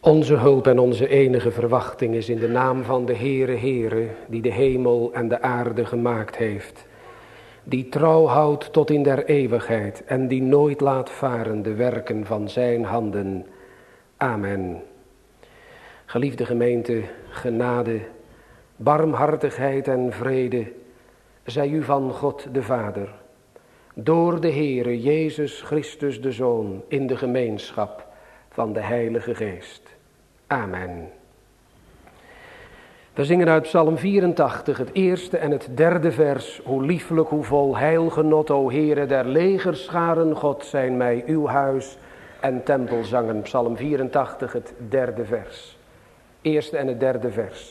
Onze hulp en onze enige verwachting is in de naam van de Heere, die de hemel en de aarde gemaakt heeft. Die trouw houdt tot in der eeuwigheid en die nooit laat varen de werken van zijn handen. Amen. Geliefde gemeente, genade, barmhartigheid en vrede zij u van God de Vader, door de Heere Jezus Christus de Zoon, in de gemeenschap van de Heilige Geest. Amen. We zingen uit Psalm 84 het eerste en het derde vers. Hoe lieflijk, hoe vol heilgenot, o Heere der legerscharen, God zijn mij uw huis en tempel zangen. Psalm 84 het derde vers. Eerste en het derde vers.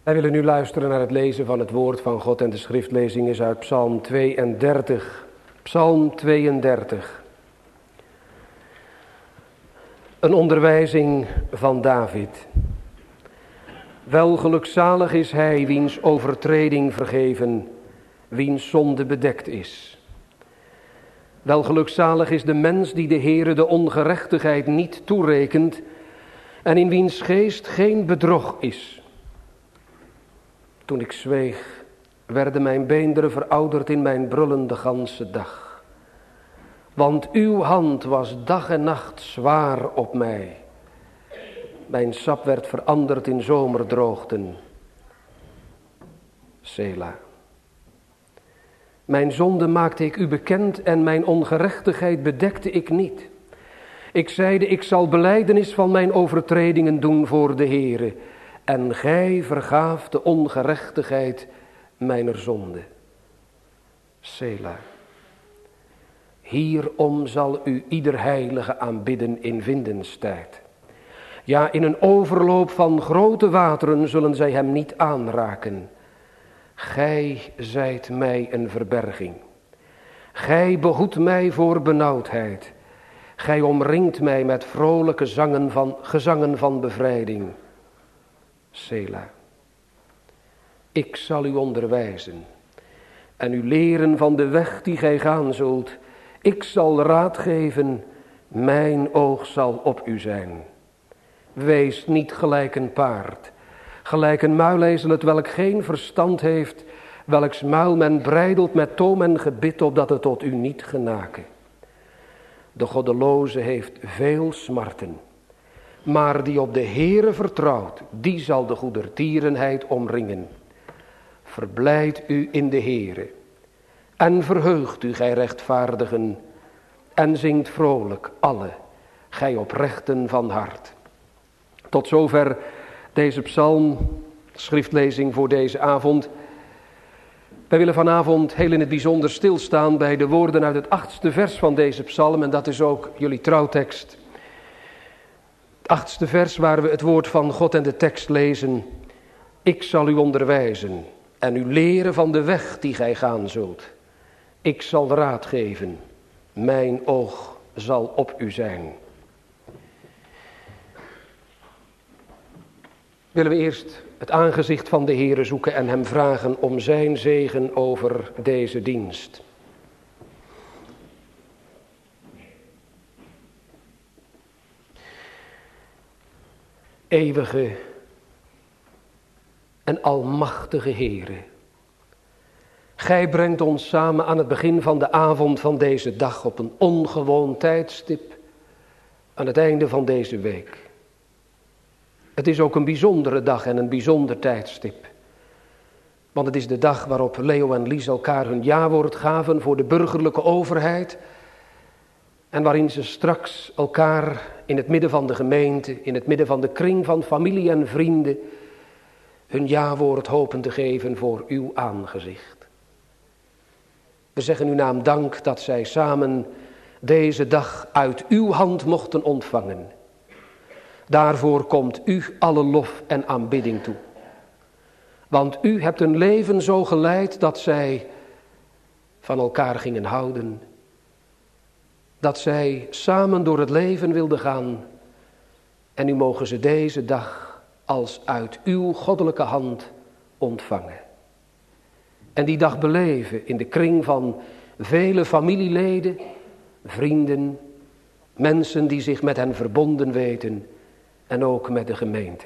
Wij willen nu luisteren naar het lezen van het woord van God en de schriftlezing is uit Psalm 32. Psalm 32. Een onderwijzing van David. Welgelukzalig is hij wiens overtreding vergeven, wiens zonde bedekt is. Welgelukzalig is de mens die de Heere de ongerechtigheid niet toerekent en in wiens geest geen bedrog is. Toen ik zweeg, werden mijn beenderen verouderd in mijn brullen de ganse dag. Want uw hand was dag en nacht zwaar op mij. Mijn sap werd veranderd in zomerdroogten. Sela. Mijn zonde maakte ik u bekend en mijn ongerechtigheid bedekte ik niet. Ik zeide, ik zal belijdenis van mijn overtredingen doen voor de Heere. En gij vergaaft de ongerechtigheid mijner zonde. Sela. Hierom zal u ieder heilige aanbidden in vindenstijd. Ja, in een overloop van grote wateren zullen zij hem niet aanraken. Gij zijt mij een verberging. Gij behoedt mij voor benauwdheid. Gij omringt mij met vrolijke gezangen van bevrijding. Sela. Ik zal u onderwijzen en u leren van de weg die gij gaan zult. Ik zal raad geven, mijn oog zal op u zijn. Wees niet gelijk een paard, gelijk een muilezel het welk geen verstand heeft, welks muil men breidelt met toom en gebit, opdat het tot u niet genake. De goddeloze heeft veel smarten, maar die op de Heere vertrouwt, die zal de goedertierenheid omringen. Verblijd u in de Heere en verheugt u, gij rechtvaardigen, en zingt vrolijk alle, gij oprechten van hart. Tot zover deze psalm, schriftlezing voor deze avond. Wij willen vanavond heel in het bijzonder stilstaan bij de woorden uit het 8e vers van deze psalm. En dat is ook jullie trouwtekst. Het 8e vers waar we het woord van God en de tekst lezen. Ik zal u onderwijzen en u leren van de weg die gij gaan zult. Ik zal raad geven, mijn oog zal op u zijn. Willen we eerst het aangezicht van de Heere zoeken en hem vragen om zijn zegen over deze dienst. Eeuwige en almachtige Heere, gij brengt ons samen aan het begin van de avond van deze dag op een ongewoon tijdstip aan het einde van deze week. Het is ook een bijzondere dag en een bijzonder tijdstip. Want het is de dag waarop Leo en Lies elkaar hun jawoord gaven voor de burgerlijke overheid. En waarin ze straks elkaar in het midden van de gemeente, in het midden van de kring van familie en vrienden, hun jawoord hopen te geven voor uw aangezicht. We zeggen uw naam dank dat zij samen deze dag uit uw hand mochten ontvangen. Daarvoor komt u alle lof en aanbidding toe. Want u hebt een leven zo geleid dat zij van elkaar gingen houden. Dat zij samen door het leven wilden gaan. En nu mogen ze deze dag als uit uw goddelijke hand ontvangen. En die dag beleven in de kring van vele familieleden, vrienden, mensen die zich met hen verbonden weten. En ook met de gemeente.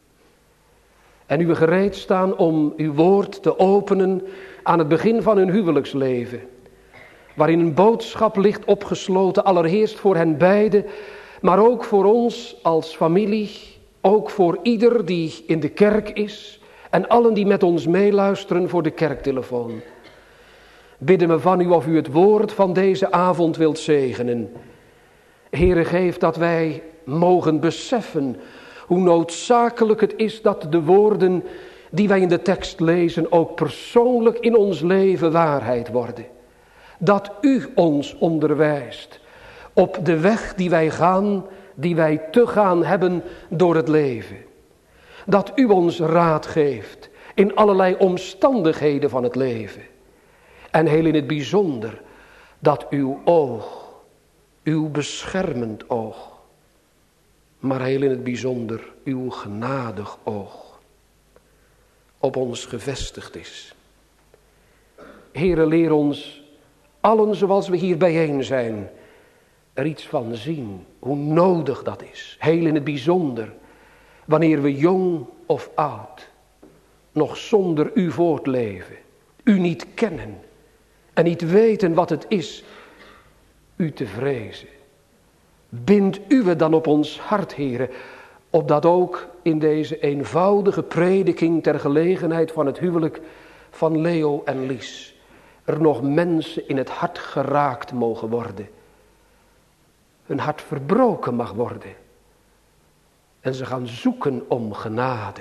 En nu we gereed staan om uw woord te openen aan het begin van hun huwelijksleven. Waarin een boodschap ligt opgesloten, allereerst voor hen beiden, maar ook voor ons als familie. Ook voor ieder die in de kerk is en allen die met ons meeluisteren voor de kerktelefoon. Bidden we van u of u het woord van deze avond wilt zegenen. Heere, geef dat wij mogen beseffen hoe noodzakelijk het is dat de woorden die wij in de tekst lezen ook persoonlijk in ons leven waarheid worden. Dat u ons onderwijst op de weg die wij gaan, die wij te gaan hebben door het leven. Dat u ons raad geeft In allerlei omstandigheden van het leven. En heel in het bijzonder dat uw oog, uw beschermend oog, maar heel in het bijzonder uw genadig oog op ons gevestigd is. Heere, leer ons allen zoals we hier bijeen zijn er iets van zien, hoe nodig dat is. Heel in het bijzonder wanneer we jong of oud nog zonder u voortleven, u niet kennen en niet weten wat het is u te vrezen. Bind uwe dan op ons hart, Heere, opdat ook in deze eenvoudige prediking ter gelegenheid van het huwelijk van Leo en Lies er nog mensen in het hart geraakt mogen worden. Hun hart verbroken mag worden. En ze gaan zoeken om genade.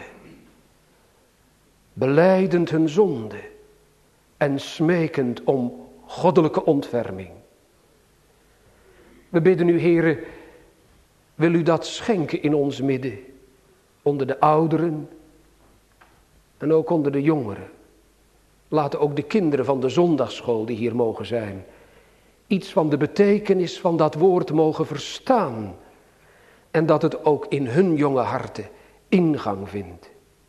Belijdend hun zonde en smekend om goddelijke ontferming. We bidden u, Heere, wil u dat schenken in ons midden, onder de ouderen en ook onder de jongeren. Laten ook de kinderen van de zondagsschool die hier mogen zijn, iets van de betekenis van dat woord mogen verstaan. En dat het ook in hun jonge harten ingang vindt.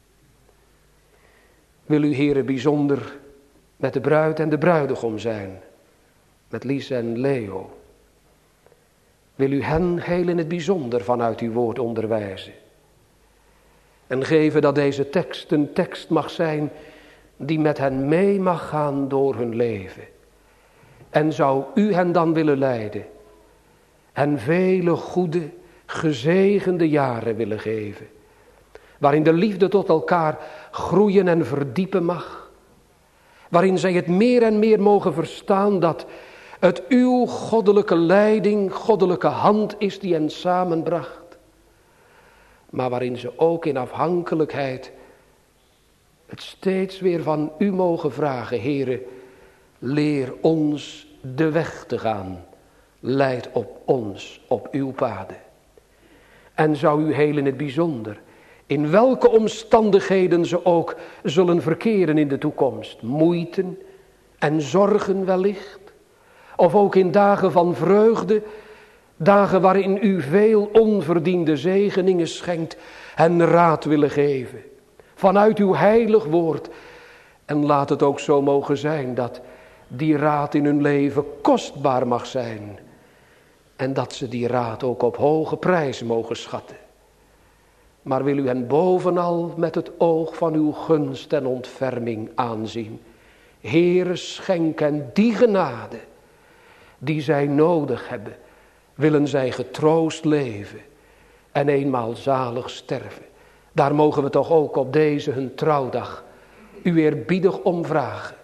Wil u, Heere, bijzonder met de bruid en de bruidegom zijn. Met Lies en Leo. Wil u hen heel in het bijzonder vanuit uw woord onderwijzen. En geven dat deze tekst een tekst mag zijn die met hen mee mag gaan door hun leven. En zou u hen dan willen leiden. En vele goede, gezegende jaren willen geven. Waarin de liefde tot elkaar groeien en verdiepen mag. Waarin zij het meer en meer mogen verstaan dat het uw goddelijke leiding, goddelijke hand is die hen samenbracht. Maar waarin ze ook in afhankelijkheid het steeds weer van u mogen vragen. Heere, leer ons de weg te gaan. Leid op ons, op uw paden. En zou u heel in het bijzonder, in welke omstandigheden ze ook zullen verkeren in de toekomst. Moeiten en zorgen wellicht. Of ook in dagen van vreugde. Dagen waarin u veel onverdiende zegeningen schenkt. En raad willen geven. Vanuit uw heilig woord. En laat het ook zo mogen zijn dat die raad in hun leven kostbaar mag zijn. En dat ze die raad ook op hoge prijs mogen schatten. Maar wil u hen bovenal met het oog van uw gunst en ontferming aanzien. Heere, schenk hen die genade die zij nodig hebben. Willen zij getroost leven en eenmaal zalig sterven. Daar mogen we toch ook op deze hun trouwdag u eerbiedig om vragen.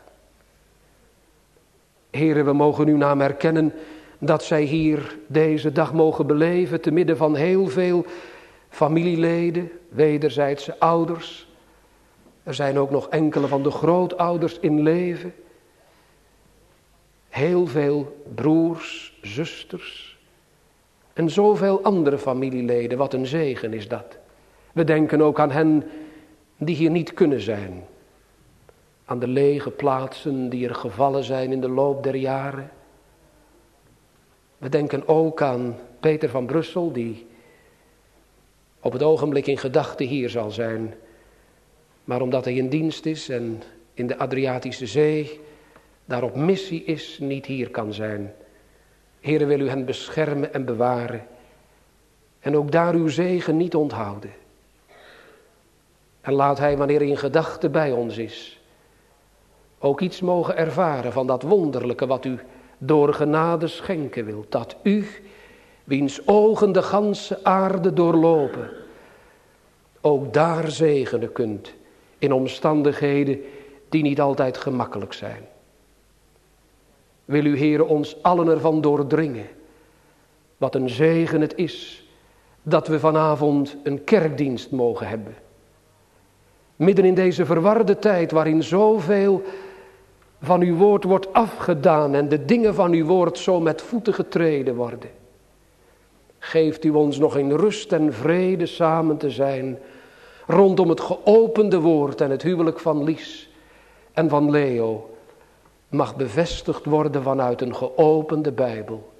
Heere, we mogen uw naam erkennen dat zij hier deze dag mogen beleven te midden van heel veel familieleden, wederzijdse ouders. Er zijn ook nog enkele van de grootouders in leven. Heel veel broers, zusters en zoveel andere familieleden. Wat een zegen is dat. We denken ook aan hen die hier niet kunnen zijn. Aan de lege plaatsen die er gevallen zijn in de loop der jaren. We denken ook aan Peter van Brussel die op het ogenblik in gedachten hier zal zijn. Maar omdat hij in dienst is en in de Adriatische Zee daar op missie is, niet hier kan zijn. Heere, wil u hen beschermen en bewaren. En ook daar uw zegen niet onthouden. En laat hij, wanneer hij in gedachten bij ons is, ook iets mogen ervaren van dat wonderlijke wat u door genade schenken wilt. Dat u, wiens ogen de ganse aarde doorlopen, ook daar zegenen kunt in omstandigheden die niet altijd gemakkelijk zijn. Wil u, Heere, ons allen ervan doordringen. Wat een zegen het is dat we vanavond een kerkdienst mogen hebben. Midden in deze verwarde tijd waarin zoveel van uw woord wordt afgedaan en de dingen van uw woord zo met voeten getreden worden. Geeft u ons nog in rust en vrede samen te zijn rondom het geopende woord en het huwelijk van Lies en van Leo mag bevestigd worden vanuit een geopende Bijbel.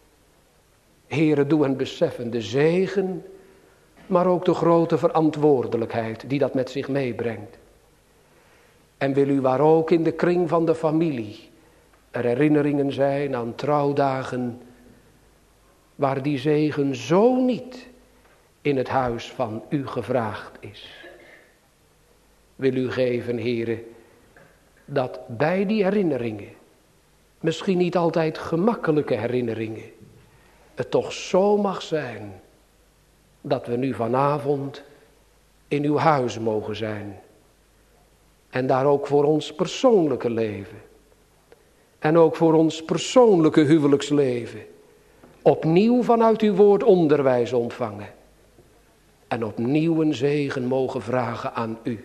Heere, doe hen beseffen de zegen, maar ook de grote verantwoordelijkheid die dat met zich meebrengt. En wil u waar ook in de kring van de familie er herinneringen zijn aan trouwdagen, waar die zegen zo niet in het huis van u gevraagd is. Wil u geven, Heere, dat bij die herinneringen, misschien niet altijd gemakkelijke herinneringen, het toch zo mag zijn dat we nu vanavond in uw huis mogen zijn. En daar ook voor ons persoonlijke leven en ook voor ons persoonlijke huwelijksleven opnieuw vanuit uw woord onderwijs ontvangen. En opnieuw een zegen mogen vragen aan u.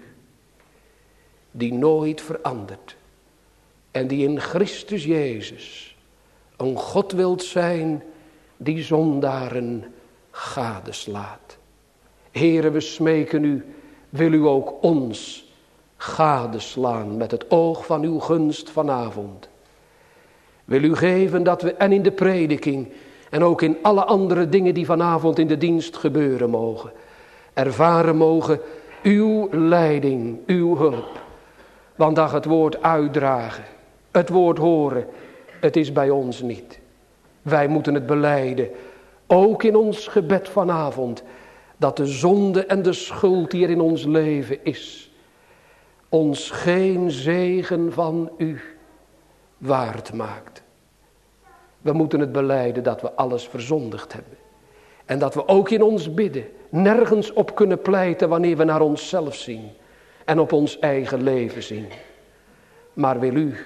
Die nooit verandert. En die in Christus Jezus een God wilt zijn die zondaren gadeslaat. Heere, we smeken u, wil u ook ons gadeslaan met het oog van uw gunst vanavond. Wil u geven dat we en in de prediking en ook in alle andere dingen die vanavond in de dienst gebeuren mogen, ervaren mogen uw leiding, uw hulp. Want dat het woord uitdragen, het woord horen, het is bij ons niet. Wij moeten het belijden, ook in ons gebed vanavond, dat de zonde en de schuld die er in ons leven is, ons geen zegen van u waard maakt. We moeten het belijden dat we alles verzondigd hebben. En dat we ook in ons bidden nergens op kunnen pleiten wanneer we naar onszelf zien. En op ons eigen leven zien. Maar wil u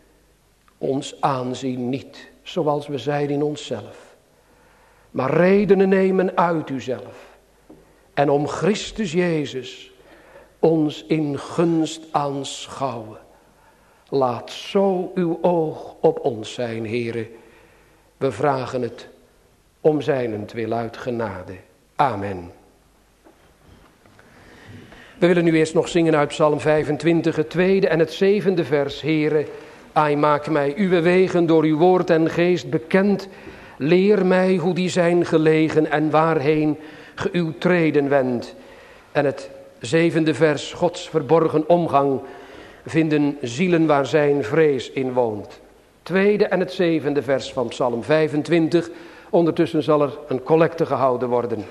ons aanzien niet zoals we zijn in onszelf. Maar redenen nemen uit uzelf. En om Christus Jezus ons in gunst aanschouwen. Laat zo uw oog op ons zijn, Heere. We vragen het om zijnentwil uit genade. Amen. We willen nu eerst nog zingen uit Psalm 25, het 2e en het 7e vers. Heere, ai, maak mij uw wegen door uw woord en geest bekend. Leer mij hoe die zijn gelegen en waarheen ge uw treden wendt. En het 7e vers, Gods verborgen omgang, vinden zielen waar zijn vrees in woont. 2e en het 7e vers van Psalm 25. Ondertussen zal er een collecte gehouden worden.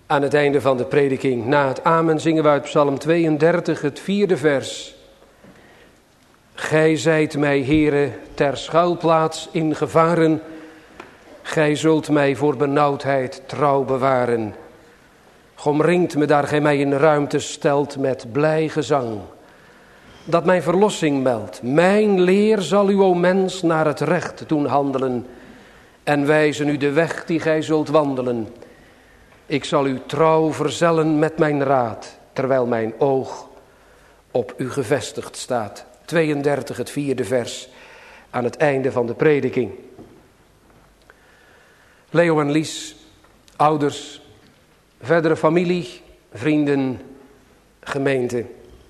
Aan het einde van de prediking, na het amen, zingen we uit Psalm 32, het 4e vers. Gij zijt mij, Heere, ter schuilplaats in gevaren. Gij zult mij voor benauwdheid trouw bewaren. Omringt me daar gij mij in ruimte stelt met blij gezang. Dat mijn verlossing meldt. Mijn leer zal u, o mens, naar het recht doen handelen. En wijzen u de weg die gij zult wandelen. Ik zal u trouw verzellen met mijn raad, terwijl mijn oog op u gevestigd staat. 32, het 4e vers, aan het einde van de prediking. Leo en Lies, ouders, verdere familie, vrienden, gemeente.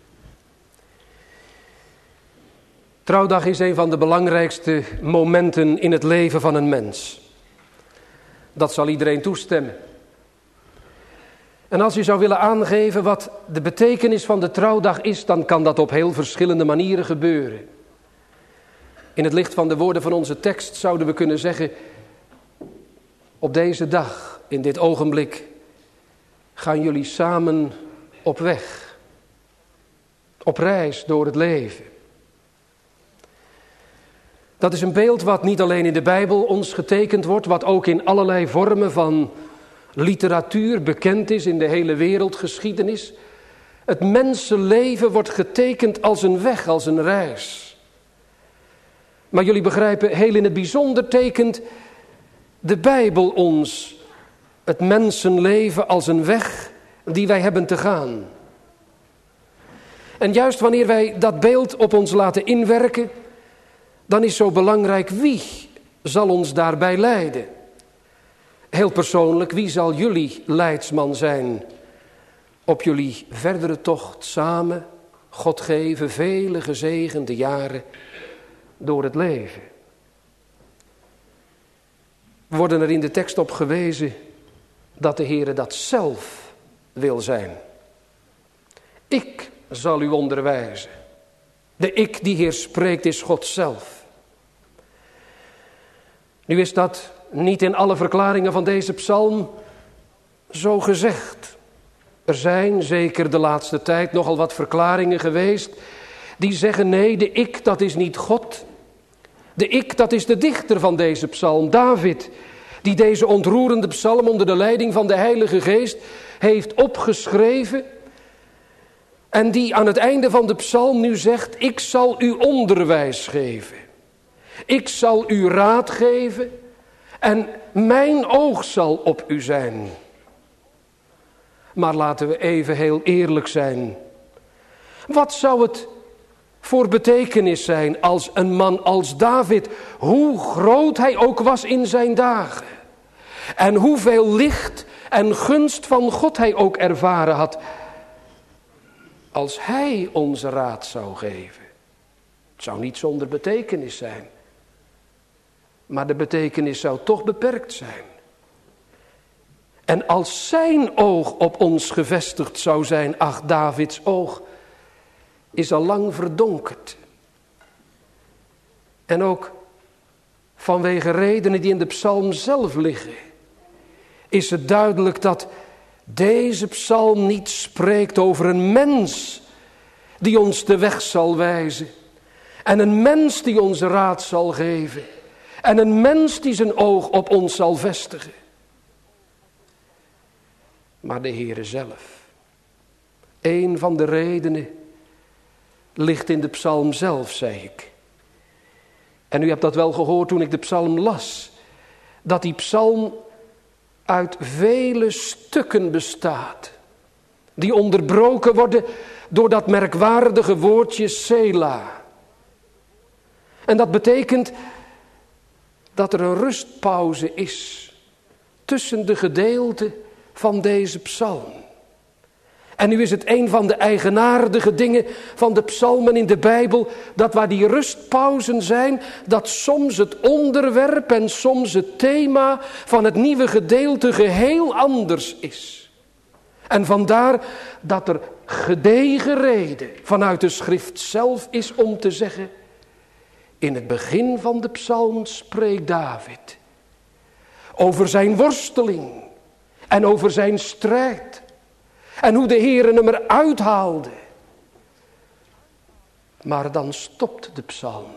Trouwdag is een van de belangrijkste momenten in het leven van een mens. Dat zal iedereen toestemmen. En als je zou willen aangeven wat de betekenis van de trouwdag is, dan kan dat op heel verschillende manieren gebeuren. In het licht van de woorden van onze tekst zouden we kunnen zeggen: op deze dag, in dit ogenblik, gaan jullie samen op weg. Op reis door het leven. Dat is een beeld wat niet alleen in de Bijbel ons getekend wordt, wat ook in allerlei vormen van literatuur bekend is in de hele wereldgeschiedenis. Het mensenleven wordt getekend als een weg, als een reis. Maar jullie begrijpen, heel in het bijzonder tekent de Bijbel ons het mensenleven als een weg die wij hebben te gaan. En juist wanneer wij dat beeld op ons laten inwerken, dan is zo belangrijk, wie zal ons daarbij leiden? Heel persoonlijk, wie zal jullie leidsman zijn op jullie verdere tocht samen, God geven, vele gezegende jaren door het leven? We worden er in de tekst op gewezen dat de Heere dat zelf wil zijn. Ik zal u onderwijzen. De ik die hier spreekt is God zelf. Nu is dat niet in alle verklaringen van deze psalm zo gezegd. Er zijn zeker de laatste tijd nogal wat verklaringen geweest die zeggen: nee, de ik dat is niet God. De ik dat is de dichter van deze psalm, David, die deze ontroerende psalm onder de leiding van de Heilige Geest heeft opgeschreven. En die aan het einde van de psalm nu zegt: ik zal u onderwijs geven. Ik zal u raad geven en mijn oog zal op u zijn. Maar laten we even heel eerlijk zijn. Wat zou het voor betekenis zijn als een man als David, hoe groot hij ook was in zijn dagen, en hoeveel licht en gunst van God hij ook ervaren had, als hij onze raad zou geven? Het zou niet zonder betekenis zijn. Maar de betekenis zou toch beperkt zijn. En als zijn oog op ons gevestigd zou zijn, ach, Davids oog is al lang verdonkerd. En ook vanwege redenen die in de psalm zelf liggen, is het duidelijk dat deze psalm niet spreekt over een mens die ons de weg zal wijzen. En een mens die ons raad zal geven. En een mens die zijn oog op ons zal vestigen. Maar de Heere zelf. Een van de redenen ligt in de psalm zelf, zei ik. En u hebt dat wel gehoord toen ik de psalm las. Dat die psalm uit vele stukken bestaat. Die onderbroken worden door dat merkwaardige woordje Selah. En dat betekent dat er een rustpauze is tussen de gedeelten van deze psalm. En nu is het een van de eigenaardige dingen van de psalmen in de Bijbel, dat waar die rustpauzen zijn, dat soms het onderwerp en soms het thema van het nieuwe gedeelte geheel anders is. En vandaar dat er gedegen reden vanuit de schrift zelf is om te zeggen: in het begin van de psalm spreekt David over zijn worsteling En over zijn strijd. En hoe de Heere hem eruit haalde. Maar dan stopt de psalm.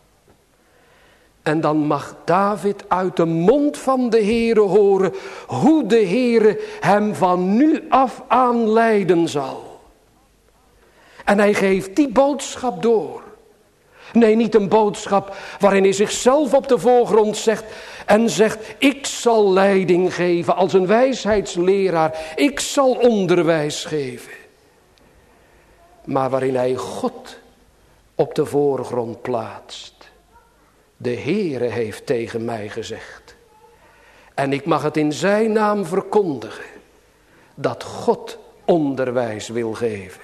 En dan mag David uit de mond van de Heere horen hoe de Heere hem van nu af aan leiden zal. En hij geeft die boodschap door. Nee, niet een boodschap waarin hij zichzelf op de voorgrond zegt en zegt: ik zal leiding geven als een wijsheidsleraar. Ik zal onderwijs geven. Maar waarin hij God op de voorgrond plaatst. De Heere heeft tegen mij gezegd. En ik mag het in zijn naam verkondigen. Dat God onderwijs wil geven.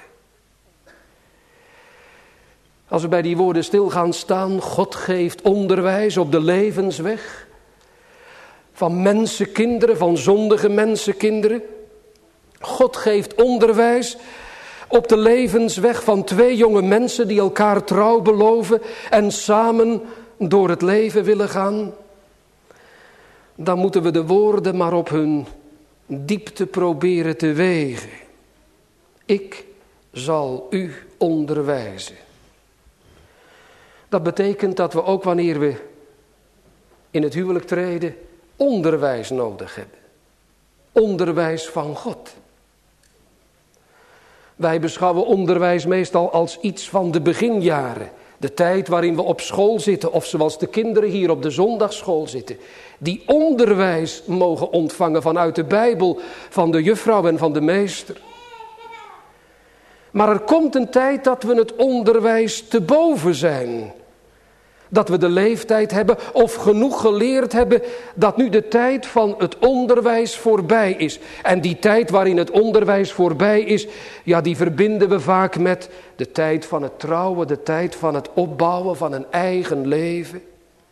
Als we bij die woorden stil gaan staan. God geeft onderwijs op de levensweg. Van mensenkinderen, van zondige mensenkinderen. God geeft onderwijs op de levensweg van 2 jonge mensen die elkaar trouw beloven en samen door het leven willen gaan. Dan moeten we de woorden maar op hun diepte proberen te wegen. Ik zal u onderwijzen. Dat betekent dat we ook wanneer we in het huwelijk treden onderwijs nodig hebben. Onderwijs van God. Wij beschouwen onderwijs meestal als iets van de beginjaren. De tijd waarin we op school zitten of zoals de kinderen hier op de zondagsschool zitten. Die onderwijs mogen ontvangen vanuit de Bijbel, van de juffrouw en van de meester. Maar er komt een tijd dat we het onderwijs te boven zijn. Dat we de leeftijd hebben of genoeg geleerd hebben dat nu de tijd van het onderwijs voorbij is. En die tijd waarin het onderwijs voorbij is, ja, die verbinden we vaak met de tijd van het trouwen, de tijd van het opbouwen van een eigen leven.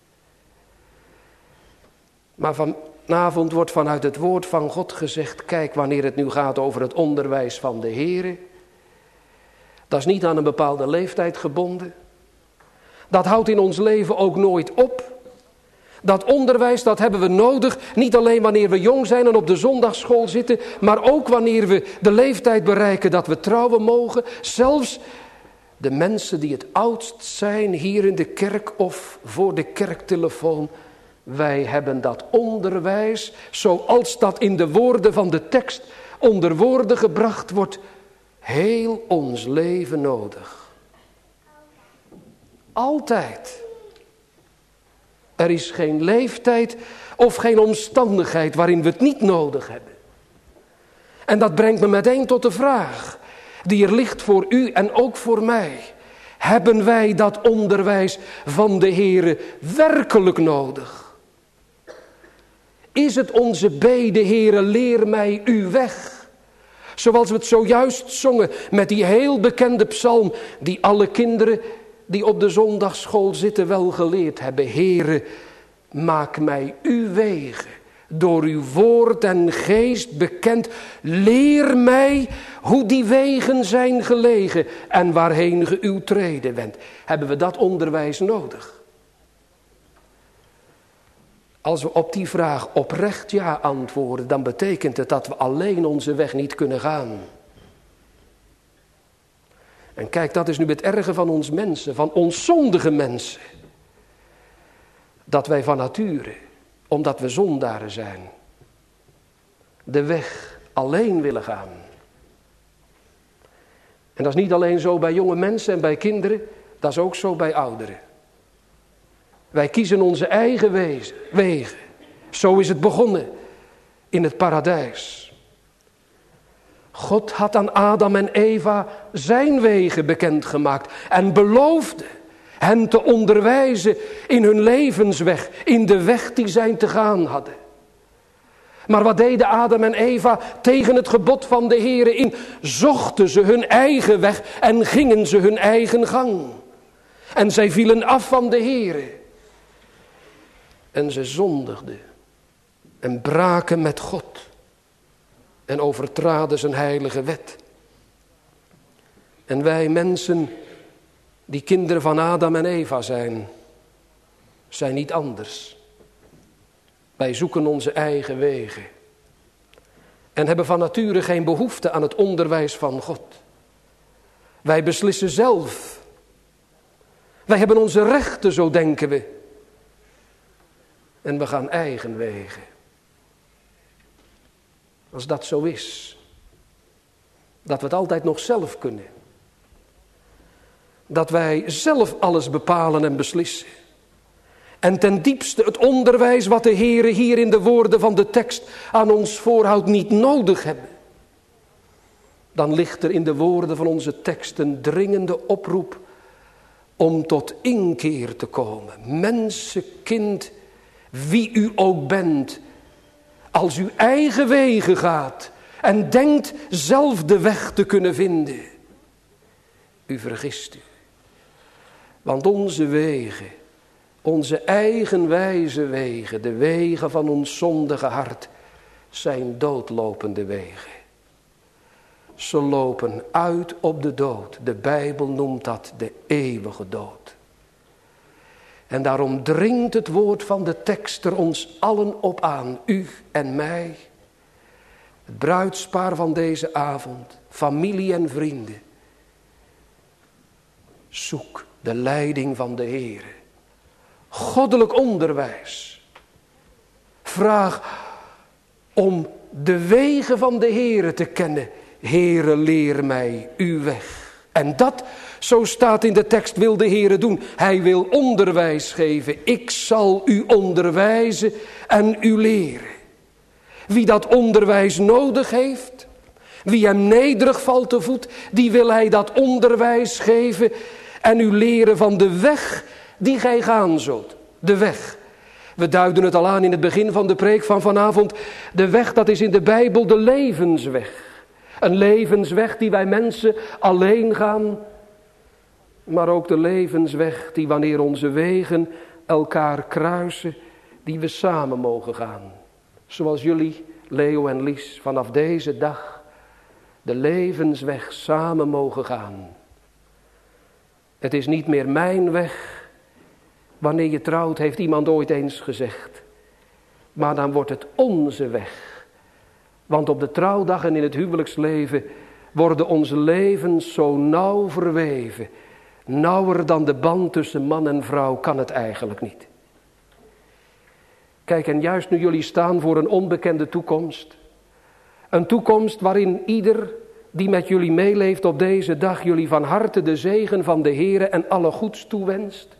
Maar vanavond wordt vanuit het woord van God gezegd, kijk, wanneer het nu gaat over het onderwijs van de Heere, dat is niet aan een bepaalde leeftijd gebonden. Dat houdt in ons leven ook nooit op. Dat onderwijs, dat hebben we nodig. Niet alleen wanneer we jong zijn en op de zondagsschool zitten. Maar ook wanneer we de leeftijd bereiken dat we trouwen mogen. Zelfs de mensen die het oudst zijn hier in de kerk of voor de kerktelefoon. Wij hebben dat onderwijs, zoals dat in de woorden van de tekst onder woorden gebracht wordt, heel ons leven nodig. Altijd. Er is geen leeftijd of geen omstandigheid waarin we het niet nodig hebben. En dat brengt me meteen tot de vraag die er ligt voor u en ook voor mij. Hebben wij dat onderwijs van de Heere werkelijk nodig? Is het onze bede, Heere, leer mij uw weg? Zoals we het zojuist zongen met die heel bekende psalm die alle kinderen die op de zondagsschool zitten wel geleerd hebben. Heere, maak mij uw wegen door uw woord en geest bekend. Leer mij hoe die wegen zijn gelegen en waarheen ge uw treden wendt. Hebben we dat onderwijs nodig? Als we op die vraag oprecht ja antwoorden, dan betekent het dat we alleen onze weg niet kunnen gaan. En kijk, dat is nu het erge van ons mensen, van ons zondige mensen. Dat wij van nature, omdat we zondaren zijn, de weg alleen willen gaan. En dat is niet alleen zo bij jonge mensen en bij kinderen, dat is ook zo bij ouderen. Wij kiezen onze eigen wegen. Zo is het begonnen in het paradijs. God had aan Adam en Eva zijn wegen bekendgemaakt en beloofde hen te onderwijzen in hun levensweg, in de weg die zij te gaan hadden. Maar wat deden Adam en Eva tegen het gebod van de Heere in? Zochten ze hun eigen weg en gingen ze hun eigen gang. En zij vielen af van de Heere. En ze zondigden en braken met God. En overtraden zijn heilige wet. En wij mensen die kinderen van Adam en Eva zijn niet anders. Wij zoeken onze eigen wegen. en hebben van nature geen behoefte aan het onderwijs van God. Wij beslissen zelf. Wij hebben onze rechten, zo denken we. En we gaan eigen wegen. Als dat zo is, dat we het altijd nog zelf kunnen. Dat wij zelf alles bepalen en beslissen. En ten diepste het onderwijs wat de Heere hier in de woorden van de tekst aan ons voorhoudt niet nodig hebben. Dan ligt er in de woorden van onze tekst een dringende oproep om tot inkeer te komen. Mensenkind, wie u ook bent, als u eigen wegen gaat en denkt zelf de weg te kunnen vinden. U vergist u. Want onze wegen, onze eigenwijze wegen, de wegen van ons zondige hart, zijn doodlopende wegen. Ze lopen uit op de dood. De Bijbel noemt dat de eeuwige dood. En daarom dringt het woord van de tekst er ons allen op aan, u en mij. Het bruidspaar van deze avond, familie en vrienden. Zoek de leiding van de Heere. Goddelijk onderwijs. Vraag om de wegen van de Heere te kennen. Heere, leer mij uw weg. En dat, zo staat in de tekst, wil de Heere doen. Hij wil onderwijs geven. Ik zal u onderwijzen en u leren. Wie dat onderwijs nodig heeft, wie hem nederig valt te voet, die wil hij dat onderwijs geven en u leren van de weg die gij gaan zult. De weg. We duiden het al aan in het begin van de preek van vanavond. De weg, dat is in de Bijbel de levensweg. Een levensweg die wij mensen alleen gaan. Maar ook de levensweg die wanneer onze wegen elkaar kruisen, die we samen mogen gaan. Zoals jullie, Leo en Lies, vanaf deze dag de levensweg samen mogen gaan. Het is niet meer mijn weg. Wanneer je trouwt, heeft iemand ooit eens gezegd. Maar dan wordt het onze weg. Want op de trouwdag en in het huwelijksleven worden onze levens zo nauw verweven. Nauwer dan de band tussen man en vrouw kan het eigenlijk niet. Kijk, en juist nu jullie staan voor een onbekende toekomst. Een toekomst waarin ieder die met jullie meeleeft op deze dag jullie van harte de zegen van de Heere en alle goeds toewenst.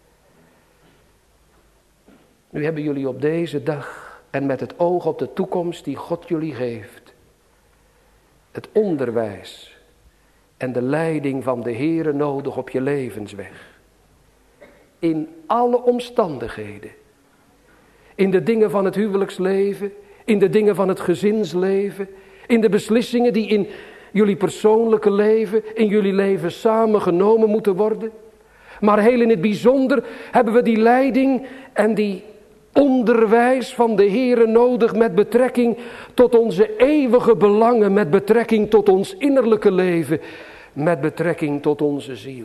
Nu hebben jullie op deze dag en met het oog op de toekomst die God jullie geeft, het onderwijs en de leiding van de Heere nodig op je levensweg. In alle omstandigheden. In de dingen van het huwelijksleven, in de dingen van het gezinsleven, in de beslissingen die in jullie persoonlijke leven, in jullie leven samen genomen moeten worden. Maar heel in het bijzonder hebben we die leiding en die onderwijs van de Heere nodig met betrekking tot onze eeuwige belangen, met betrekking tot ons innerlijke leven, met betrekking tot onze ziel.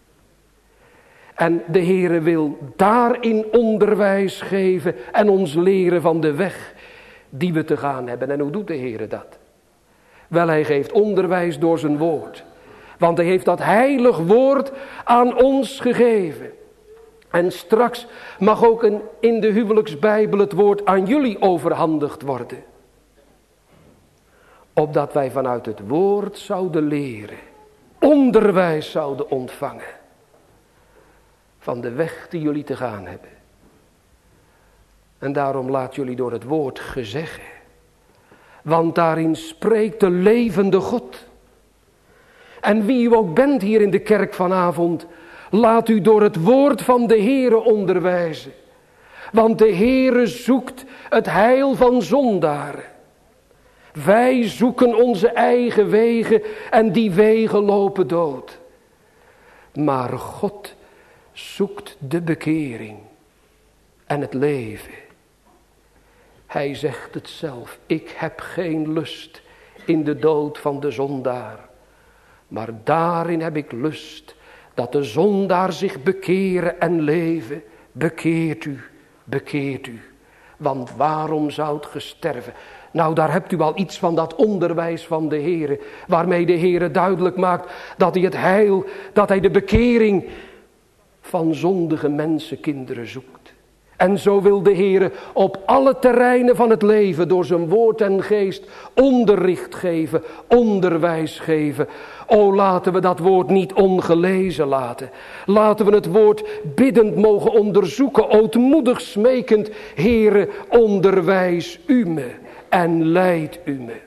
En de Heere wil daarin onderwijs geven en ons leren van de weg die we te gaan hebben. En hoe doet de Heere dat? Wel, hij geeft onderwijs door zijn woord. Want hij heeft dat heilig woord aan ons gegeven. En straks mag ook in de huwelijksbijbel het woord aan jullie overhandigd worden. Opdat wij vanuit het woord zouden leren. Onderwijs zouden ontvangen. Van de weg die jullie te gaan hebben. En daarom laat jullie door het woord gezeggen. Want daarin spreekt de levende God. En wie u ook bent hier in de kerk vanavond, laat u door het woord van de Heere onderwijzen. Want de Heere zoekt het heil van zondaren. Wij zoeken onze eigen wegen en die wegen lopen dood. Maar God zoekt de bekering en het leven. Hij zegt het zelf, ik heb geen lust in de dood van de zondaar. Maar daarin heb ik lust dat de zondaar zich bekeren en leven. Bekeert u, bekeert u. Want waarom zoudt ge sterven? Nou, daar hebt u al iets van dat onderwijs van de Heere, waarmee de Heere duidelijk maakt dat hij het heil, dat hij de bekering van zondige mensenkinderen zoekt. En zo wil de Heere op alle terreinen van het leven door zijn woord en geest onderricht geven, onderwijs geven. O, laten we dat woord niet ongelezen laten. Laten we het woord biddend mogen onderzoeken, ootmoedig smekend. Heere, onderwijs u me en leid u me.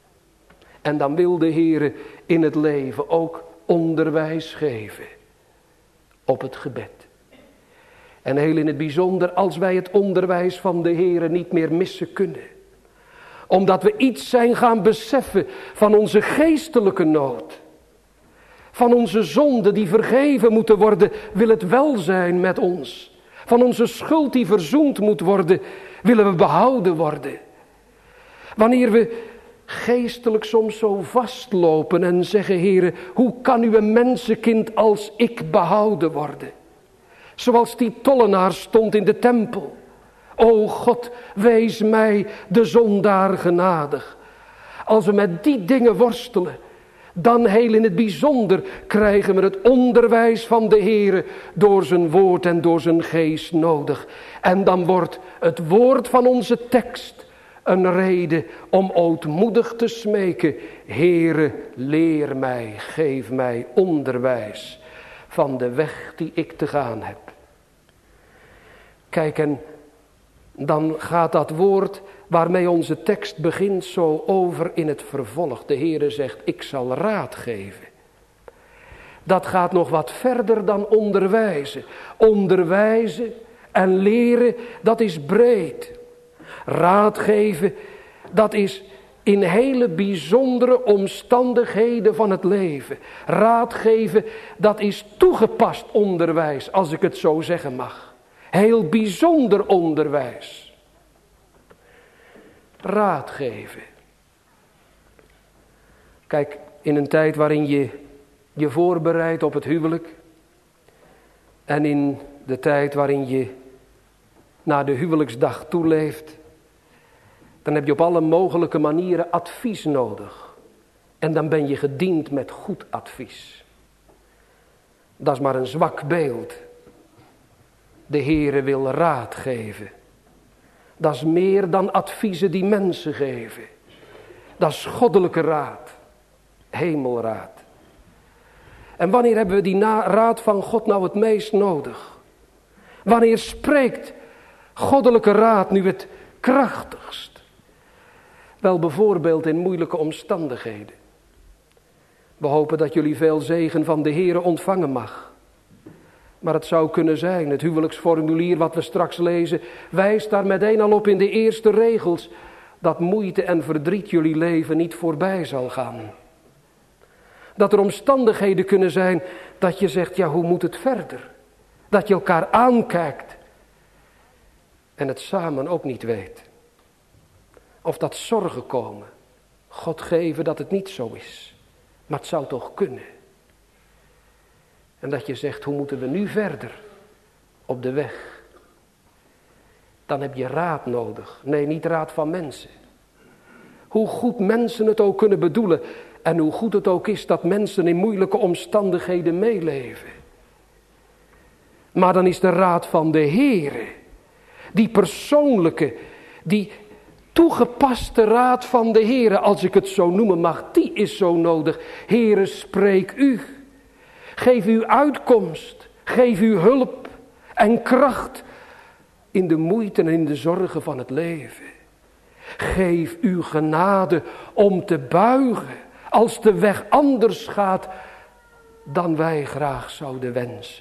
En dan wil de Heere in het leven ook onderwijs geven op het gebed. En heel in het bijzonder als wij het onderwijs van de Heere niet meer missen kunnen. Omdat we iets zijn gaan beseffen van onze geestelijke nood. Van onze zonden die vergeven moeten worden, wil het welzijn met ons. Van onze schuld die verzoend moet worden, willen we behouden worden. Wanneer we geestelijk soms zo vastlopen en zeggen, Heere, hoe kan u een mensenkind als ik behouden worden? Zoals die tollenaar stond in de tempel. O God, wees mij de zondaar genadig. Als we met die dingen worstelen, dan heel in het bijzonder krijgen we het onderwijs van de Heere door zijn woord en door zijn geest nodig. En dan wordt het woord van onze tekst een reden om ootmoedig te smeken. Heere, leer mij, geef mij onderwijs van de weg die ik te gaan heb. Kijk, en dan gaat dat woord waarmee onze tekst begint zo over in het vervolg. De Heere zegt, ik zal raad geven. Dat gaat nog wat verder dan onderwijzen. Onderwijzen en leren, dat is breed. Raad geven, dat is in hele bijzondere omstandigheden van het leven. Raad geven, dat is toegepast onderwijs, als ik het zo zeggen mag. Heel bijzonder onderwijs. Raad geven. Kijk, in een tijd waarin je je voorbereidt op het huwelijk. En in de tijd waarin je naar de huwelijksdag toeleeft. Dan heb je op alle mogelijke manieren advies nodig. En dan ben je gediend met goed advies. Dat is maar een zwak beeld. De Heere wil raad geven. Dat is meer dan adviezen die mensen geven. Dat is goddelijke raad. Hemelraad. En wanneer hebben we die raad van God nou het meest nodig? Wanneer spreekt goddelijke raad nu het krachtigst? Wel bijvoorbeeld in moeilijke omstandigheden. We hopen dat jullie veel zegen van de Heere ontvangen mag. Maar het zou kunnen zijn, het huwelijksformulier wat we straks lezen, wijst daar meteen al op in de eerste regels, dat moeite en verdriet jullie leven niet voorbij zal gaan. Dat er omstandigheden kunnen zijn dat je zegt, ja, hoe moet het verder? Dat je elkaar aankijkt en het samen ook niet weet. Of dat zorgen komen. God geven dat het niet zo is. Maar het zou toch kunnen. En dat je zegt, hoe moeten we nu verder op de weg? Dan heb je raad nodig. Nee, niet raad van mensen. Hoe goed mensen het ook kunnen bedoelen. En hoe goed het ook is dat mensen in moeilijke omstandigheden meeleven. Maar dan is de raad van de Heere. Die persoonlijke, die toegepaste raad van de Heere, als ik het zo noemen mag, die is zo nodig. Heere, spreek u. Geef u uitkomst. Geef u hulp en kracht in de moeite en in de zorgen van het leven. Geef u genade om te buigen als de weg anders gaat dan wij graag zouden wensen.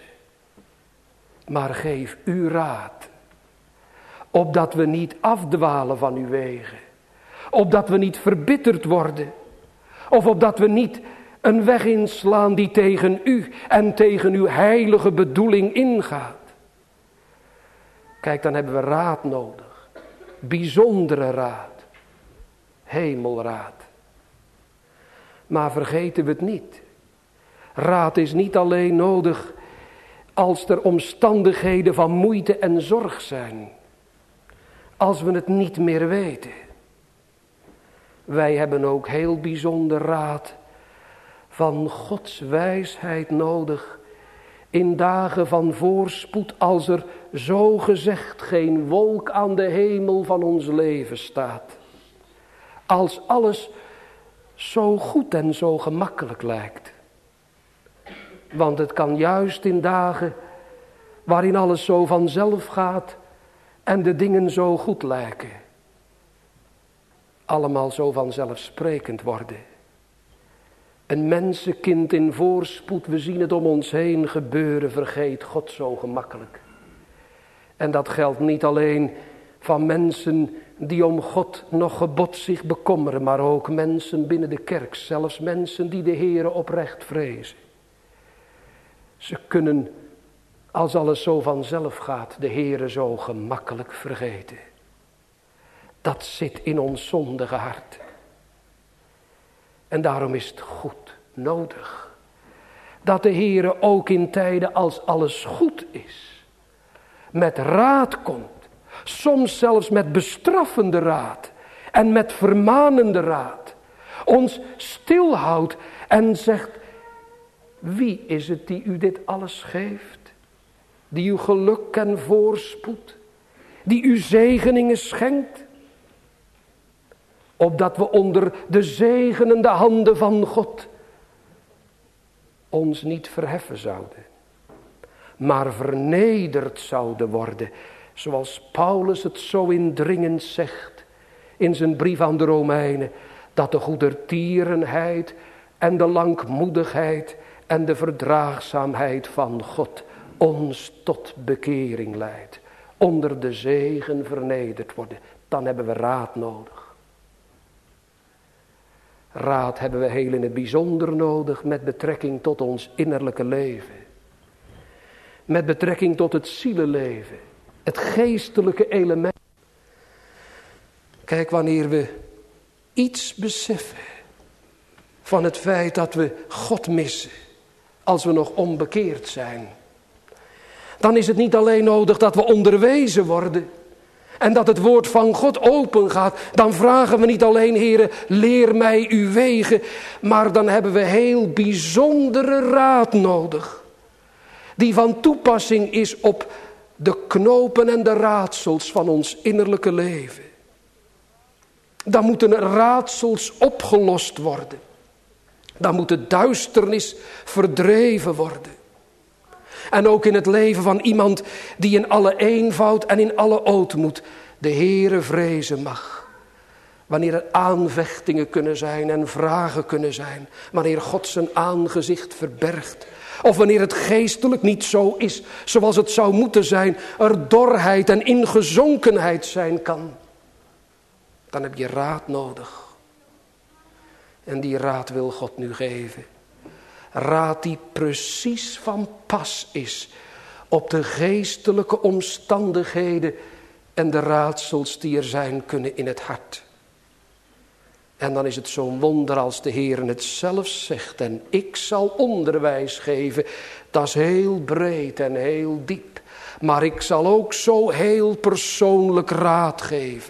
Maar geef u raad, opdat we niet afdwalen van uw wegen, opdat we niet verbitterd worden, of opdat we niet een weg inslaan die tegen u en tegen uw heilige bedoeling ingaat. Kijk, dan hebben we raad nodig. Bijzondere raad. Hemelraad. Maar vergeten we het niet. Raad is niet alleen nodig als er omstandigheden van moeite en zorg zijn. Als we het niet meer weten. Wij hebben ook heel bijzonder raad van Gods wijsheid nodig. In dagen van voorspoed, als er zo gezegd geen wolk aan de hemel van ons leven staat. Als alles zo goed en zo gemakkelijk lijkt. Want het kan juist in dagen waarin alles zo vanzelf gaat en de dingen zo goed lijken, allemaal zo vanzelfsprekend worden. Een mensenkind in voorspoed, we zien het om ons heen gebeuren, vergeet God zo gemakkelijk. En dat geldt niet alleen van mensen die om God nog gebod zich bekommeren, maar ook mensen binnen de kerk, zelfs mensen die de Heere oprecht vrezen. Ze kunnen, als alles zo vanzelf gaat, de Heere zo gemakkelijk vergeten. Dat zit in ons zondige hart. En daarom is het goed nodig dat de Heere ook in tijden als alles goed is, met raad komt. Soms zelfs met bestraffende raad en met vermanende raad. Ons stilhoudt en zegt, wie is het die u dit alles geeft? Die u geluk en voorspoed, die u zegeningen schenkt? Opdat we onder de zegenende handen van God ons niet verheffen zouden, maar vernederd zouden worden. Zoals Paulus het zo indringend zegt in zijn brief aan de Romeinen, dat de goedertierenheid en de langmoedigheid en de verdraagzaamheid van God ons tot bekering leidt. Onder de zegen vernederd worden. Dan hebben we raad nodig. Raad hebben we heel in het bijzonder nodig met betrekking tot ons innerlijke leven. Met betrekking tot het zielenleven. Het geestelijke element. Kijk, wanneer we iets beseffen van het feit dat we God missen, als we nog onbekeerd zijn, dan is het niet alleen nodig dat we onderwezen worden en dat het woord van God open gaat. Dan vragen we niet alleen, Heere, leer mij uw wegen, maar dan hebben we heel bijzondere raad nodig, die van toepassing is op de knopen en de raadsels van ons innerlijke leven. Dan moeten er raadsels opgelost worden. Dan moet de duisternis verdreven worden. En ook in het leven van iemand die in alle eenvoud en in alle ootmoed de Heere vrezen mag. Wanneer er aanvechtingen kunnen zijn en vragen kunnen zijn. Wanneer God zijn aangezicht verbergt. Of wanneer het geestelijk niet zo is zoals het zou moeten zijn. Er dorheid en ingezonkenheid zijn kan. Dan heb je raad nodig. En die raad wil God nu geven. Raad die precies van pas is op de geestelijke omstandigheden en de raadsels die er zijn kunnen in het hart. En dan is het zo'n wonder als de Heer het zelf zegt. En ik zal onderwijs geven. Dat is heel breed en heel diep. Maar ik zal ook zo heel persoonlijk raad geven.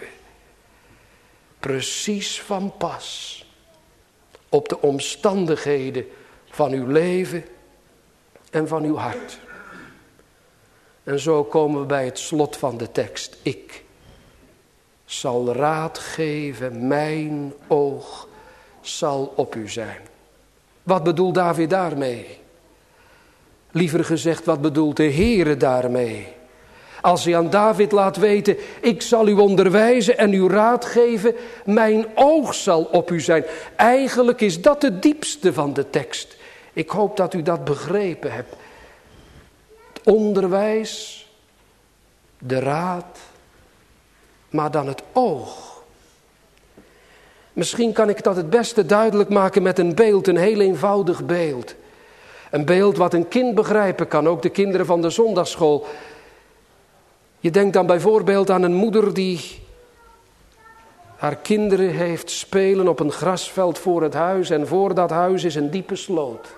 Precies van pas op de omstandigheden van uw leven en van uw hart. En zo komen we bij het slot van de tekst. Ik zal raad geven, mijn oog zal op u zijn. Wat bedoelt David daarmee? Liever gezegd, wat bedoelt de Heere daarmee? Als hij aan David laat weten, ik zal u onderwijzen en u raad geven, mijn oog zal op u zijn. Eigenlijk is dat het diepste van de tekst. Ik hoop dat u dat begrepen hebt. Het onderwijs, de raad, maar dan het oog. Misschien kan ik dat het beste duidelijk maken met een beeld, een heel eenvoudig beeld. Een beeld wat een kind begrijpen kan, ook de kinderen van de zondagsschool. Je denkt dan bijvoorbeeld aan een moeder die haar kinderen heeft spelen op een grasveld voor het huis. En voor dat huis is een diepe sloot.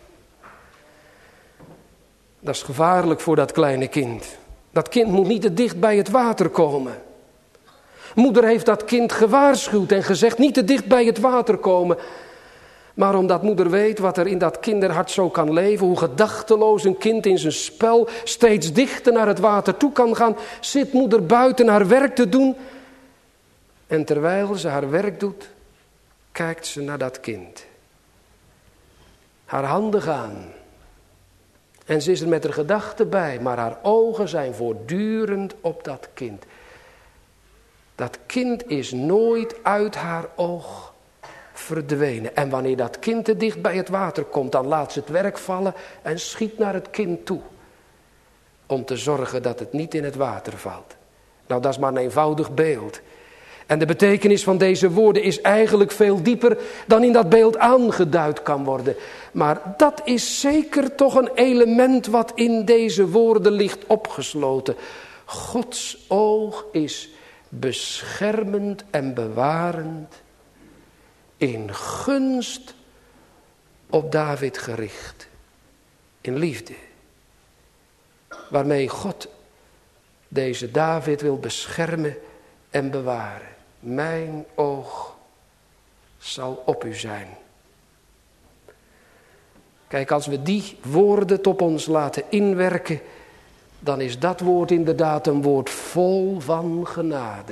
Dat is gevaarlijk voor dat kleine kind. Dat kind moet niet te dicht bij het water komen. Moeder heeft dat kind gewaarschuwd en gezegd niet te dicht bij het water komen. Maar omdat moeder weet wat er in dat kinderhart zo kan leven, hoe gedachteloos een kind in zijn spel steeds dichter naar het water toe kan gaan, zit moeder buiten haar werk te doen. En terwijl ze haar werk doet, kijkt ze naar dat kind. Haar handen gaan. En ze is er met haar gedachten bij, maar haar ogen zijn voortdurend op dat kind. Dat kind is nooit uit haar oog verdwenen. En wanneer dat kind te dicht bij het water komt, dan laat ze het werk vallen en schiet naar het kind toe. Om te zorgen dat het niet in het water valt. Nou, dat is maar een eenvoudig beeld. En de betekenis van deze woorden is eigenlijk veel dieper dan in dat beeld aangeduid kan worden. Maar dat is zeker toch een element wat in deze woorden ligt opgesloten. Gods oog is beschermend en bewarend, in gunst op David gericht. In liefde. Waarmee God deze David wil beschermen en bewaren. Mijn oog zal op u zijn. Kijk, als we die woorden op ons laten inwerken, dan is dat woord inderdaad een woord vol van genade.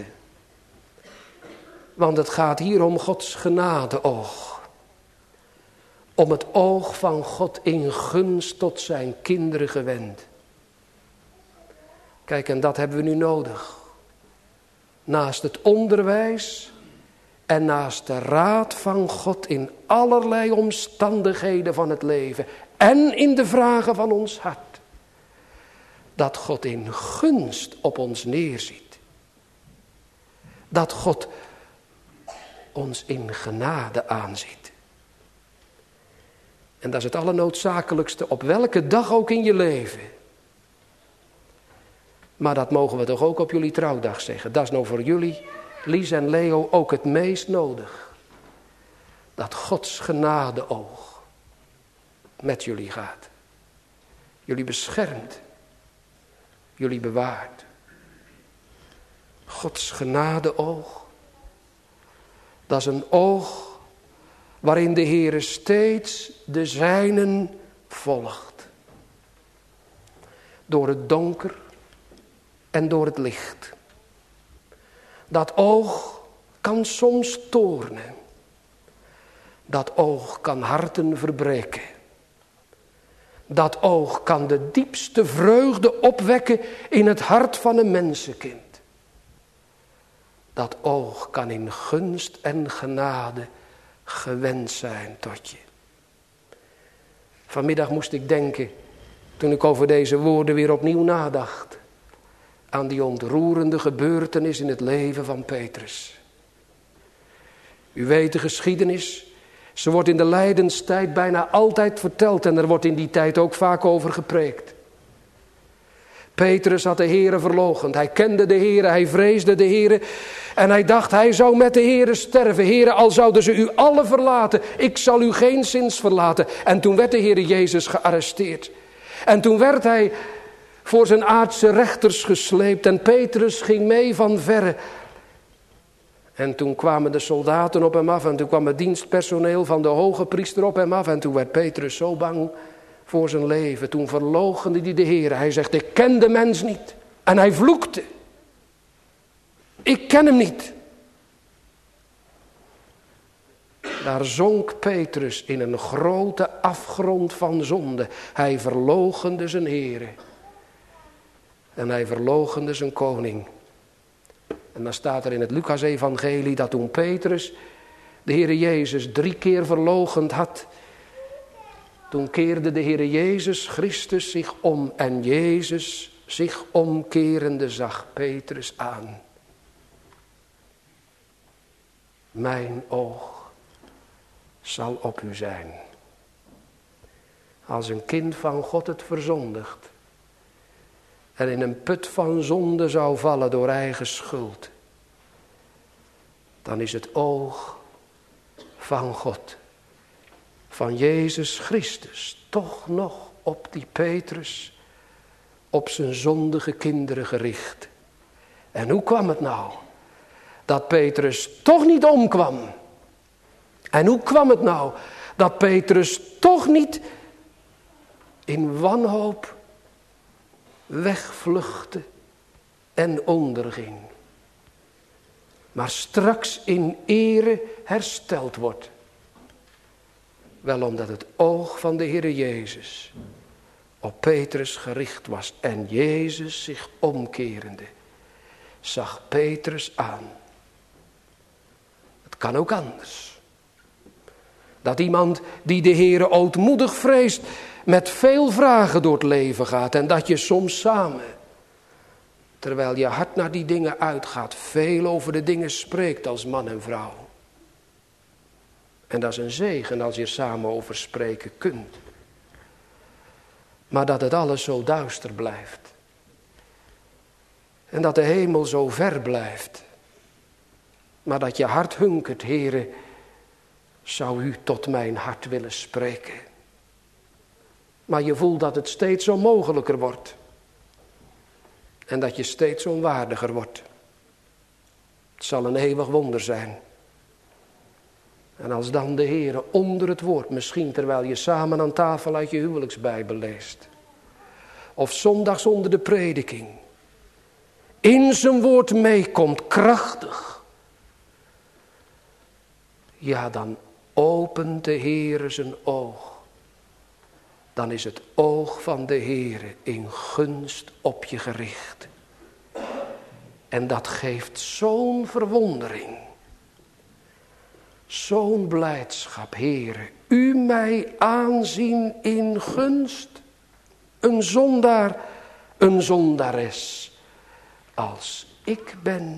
Want het gaat hier om Gods genadeoog. Om het oog van God in gunst tot zijn kinderen gewend. Kijk, en dat hebben we nu nodig. Naast het onderwijs en naast de raad van God in allerlei omstandigheden van het leven. En in de vragen van ons hart. Dat God in gunst op ons neerziet. Dat God ons in genade aanziet. En dat is het allernoodzakelijkste op welke dag ook in je leven. Maar dat mogen we toch ook op jullie trouwdag zeggen. Dat is nou voor jullie, Lies en Leo, ook het meest nodig. Dat Gods genadeoog met jullie gaat. Jullie beschermt. Jullie bewaart. Gods genadeoog. Dat is een oog waarin de Heere steeds de zijnen volgt. Door het donker en door het licht. Dat oog kan soms toornen. Dat oog kan harten verbreken. Dat oog kan de diepste vreugde opwekken in het hart van een mensenkind. Dat oog kan in gunst en genade gewend zijn tot je. Vanmiddag moest ik denken, toen ik over deze woorden weer opnieuw nadacht, aan die ontroerende gebeurtenis in het leven van Petrus. U weet de geschiedenis. Ze wordt in de lijdenstijd bijna altijd verteld en er wordt in die tijd ook vaak over gepreekt. Petrus had de Heere verloochend. Hij kende de Heere, hij vreesde de Heere. En hij dacht, hij zou met de Heere sterven. Heere, al zouden ze u alle verlaten, ik zal u geen zins verlaten. En toen werd de Heere Jezus gearresteerd. En toen werd hij voor zijn aardse rechters gesleept. En Petrus ging mee van verre. En toen kwamen de soldaten op hem af. En toen kwam het dienstpersoneel van de hoge priester op hem af. En toen werd Petrus zo bang voor zijn leven. Toen verloochende hij de Heer. Hij zegt, ik ken de mens niet. En hij vloekte. Ik ken hem niet. Daar zonk Petrus in een grote afgrond van zonde. Hij verloochende zijn Heer. En hij verloochende zijn koning. En dan staat er in het Lucas-evangelie dat toen Petrus de Heere Jezus 3 keer verloochend had, toen keerde de Heere Jezus Christus zich om en Jezus zich omkerende zag Petrus aan. Mijn oog zal op u zijn. Als een kind van God het verzondigt en in een put van zonde zou vallen door eigen schuld, dan is het oog van God, van Jezus Christus, toch nog op die Petrus, op zijn zondige kinderen gericht. En hoe kwam het nou? dat Petrus toch niet omkwam. En hoe kwam het nou dat Petrus toch niet in wanhoop wegvluchtte en onderging, maar straks in ere hersteld wordt? Wel omdat het oog van de Heere Jezus op Petrus gericht was en Jezus zich omkerende zag Petrus aan. Het kan ook anders. Dat iemand die de Heere ootmoedig vreest met veel vragen door het leven gaat en dat je soms samen, terwijl je hart naar die dingen uitgaat, veel over de dingen spreekt als man en vrouw. En dat is een zegen als je samen over spreken kunt. Maar dat het alles zo duister blijft. En dat de hemel zo ver blijft. Maar dat je hart hunkert, Heere, zou u tot mijn hart willen spreken. Maar je voelt dat het steeds onmogelijker wordt. En dat je steeds onwaardiger wordt. Het zal een eeuwig wonder zijn. En als dan de Heere onder het woord, misschien terwijl je samen aan tafel uit je huwelijksbijbel leest, of zondags onder de prediking, in zijn woord meekomt, krachtig, ja, dan opent de Heere zijn oog. Dan is het oog van de Heere in gunst op je gericht. En dat geeft zo'n verwondering. Zo'n blijdschap, Heere. U mij aanzien in gunst. Een zondaar, een zondares. Als ik ben.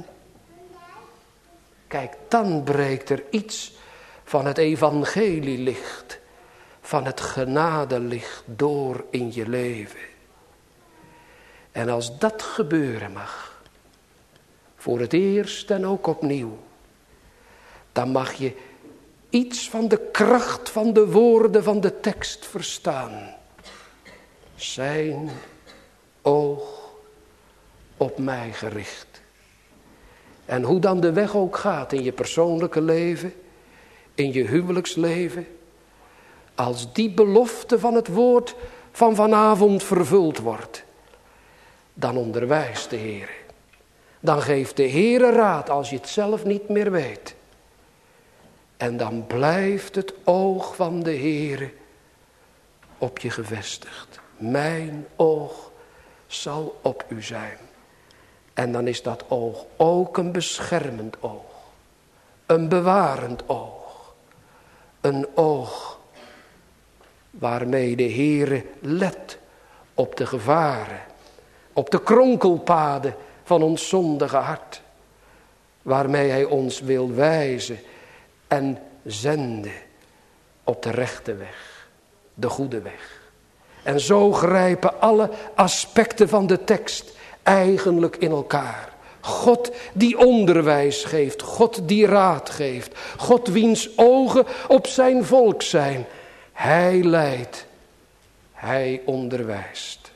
Kijk, dan breekt er iets van het evangelielicht, van het genadelicht door in je leven. En als dat gebeuren mag, voor het eerst en ook opnieuw, dan mag je iets van de kracht van de woorden van de tekst verstaan. Zijn oog op mij gericht. En hoe dan de weg ook gaat in je persoonlijke leven, in je huwelijksleven, als die belofte van het woord van vanavond vervuld wordt, dan onderwijst de Heer. Dan geeft de Heer raad als je het zelf niet meer weet. En dan blijft het oog van de Heer op je gevestigd. Mijn oog zal op u zijn. En dan is dat oog ook een beschermend oog. Een bewarend oog. Een oog waarmee de Heere let op de gevaren. Op de kronkelpaden van ons zondige hart. Waarmee hij ons wil wijzen en zenden op de rechte weg. De goede weg. En zo grijpen alle aspecten van de tekst eigenlijk in elkaar. God die onderwijs geeft. God die raad geeft. God wiens ogen op zijn volk zijn. Hij leidt. Hij onderwijst.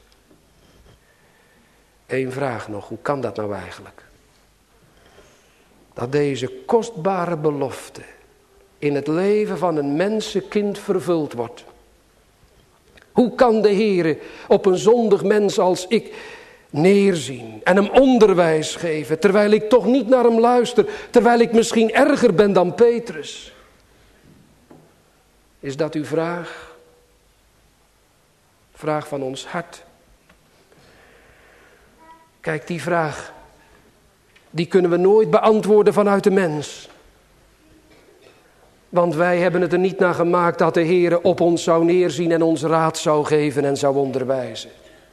Eén vraag nog. Hoe kan dat nou eigenlijk? Dat deze kostbare belofte in het leven van een mensenkind vervuld wordt. Hoe kan de Heere op een zondig mens als ik neerzien en hem onderwijs geven, terwijl ik toch niet naar hem luister, terwijl ik misschien erger ben dan Petrus? Is dat uw vraag? Vraag van ons hart. Kijk, die vraag, die kunnen we nooit beantwoorden vanuit de mens. Want wij hebben het er niet naar gemaakt dat de Heere op ons zou neerzien en ons raad zou geven en zou onderwijzen.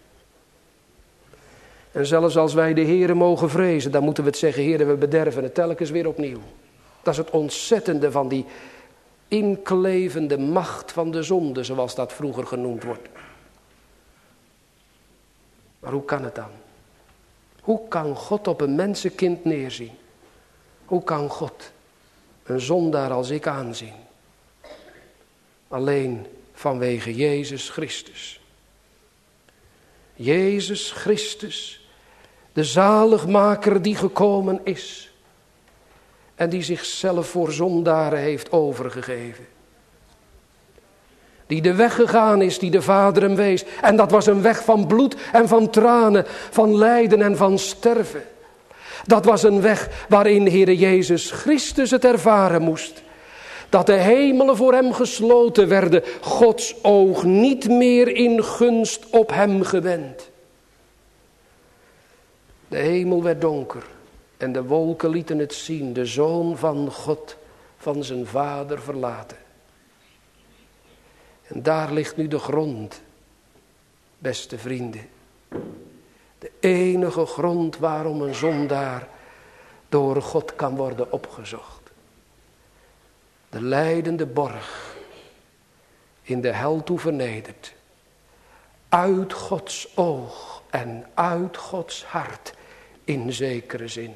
En zelfs als wij de Heere mogen vrezen, dan moeten we het zeggen, Heere, we bederven het telkens weer opnieuw. Dat is het ontzettende van die inklevende macht van de zonde, zoals dat vroeger genoemd wordt. Maar hoe kan het dan? Hoe kan God op een mensenkind neerzien? Hoe kan God een zondaar als ik aanzien? Alleen vanwege Jezus Christus. Jezus Christus, de zaligmaker die gekomen is. En die zichzelf voor zondaren heeft overgegeven. Die de weg gegaan is die de Vader hem wees. En dat was een weg van bloed en van tranen, van lijden en van sterven. Dat was een weg waarin Heere Jezus Christus het ervaren moest. Dat de hemelen voor hem gesloten werden. Gods oog niet meer in gunst op hem gewend. De hemel werd donker. En de wolken lieten het zien. De Zoon van God van zijn Vader verlaten. En daar ligt nu de grond. Beste vrienden. De enige grond waarom een zondaar door God kan worden opgezocht. De lijdende borg, in de hel toe vernederd. Uit Gods oog en uit Gods hart in zekere zin.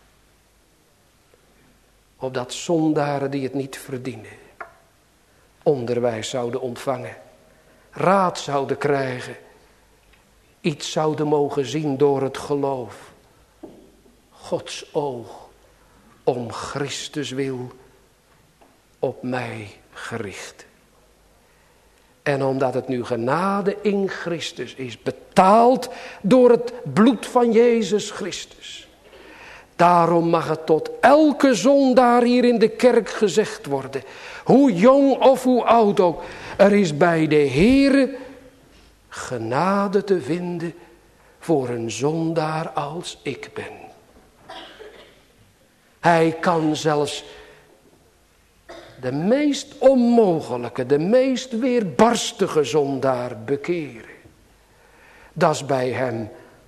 Opdat zondaren die het niet verdienen, onderwijs zouden ontvangen, raad zouden krijgen, iets zouden mogen zien door het geloof. Gods oog om Christus wil op mij gericht. En omdat het nu genade in Christus is, betaald door het bloed van Jezus Christus. Daarom mag het tot elke zondaar hier in de kerk gezegd worden, hoe jong of hoe oud ook, er is bij de Heere genade te vinden voor een zondaar als ik ben. Hij kan zelfs de meest onmogelijke, de meest weerbarstige zondaar bekeren. Dat is bij hem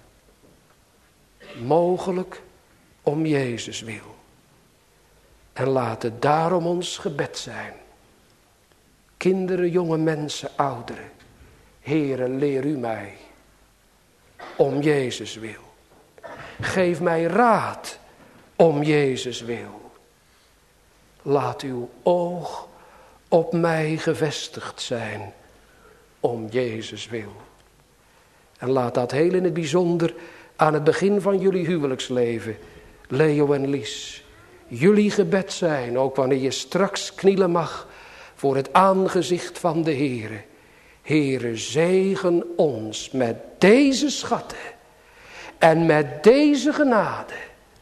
mogelijk om Jezus wil. En laat het daarom ons gebed zijn. Kinderen, jonge mensen, ouderen. Heere, leer u mij om Jezus wil. Geef mij raad om Jezus wil. Laat uw oog op mij gevestigd zijn om Jezus wil. En laat dat heel in het bijzonder aan het begin van jullie huwelijksleven, Leo en Lies, jullie gebed zijn, ook wanneer je straks knielen mag voor het aangezicht van de Heere. Heere, zegen ons met deze schatten en met deze genade.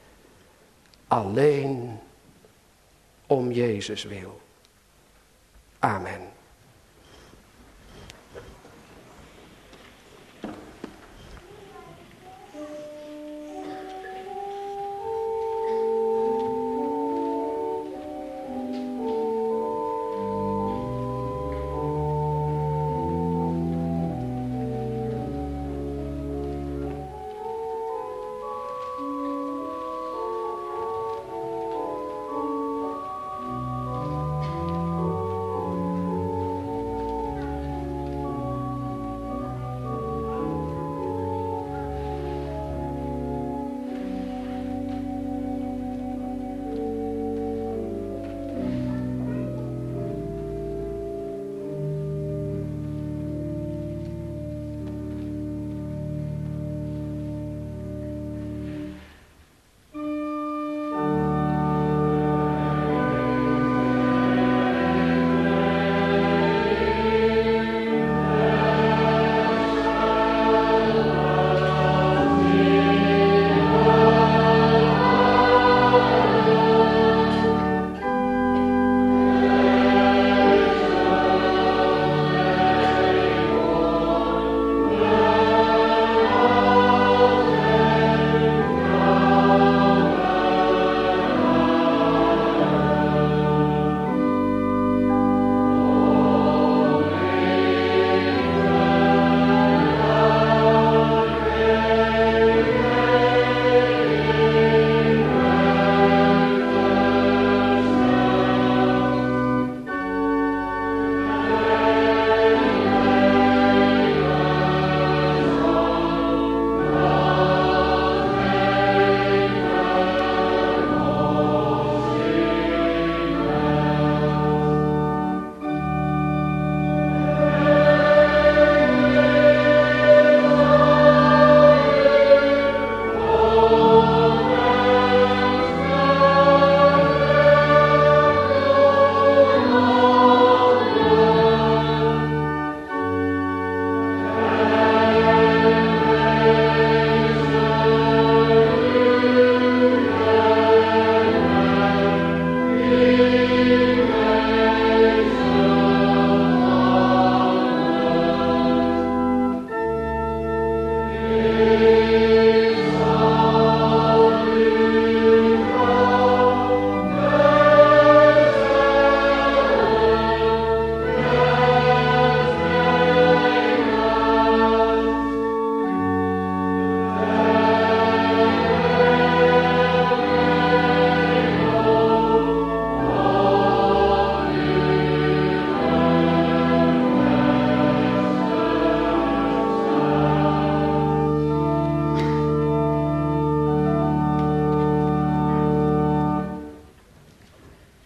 Alleen om Jezus wil. Amen.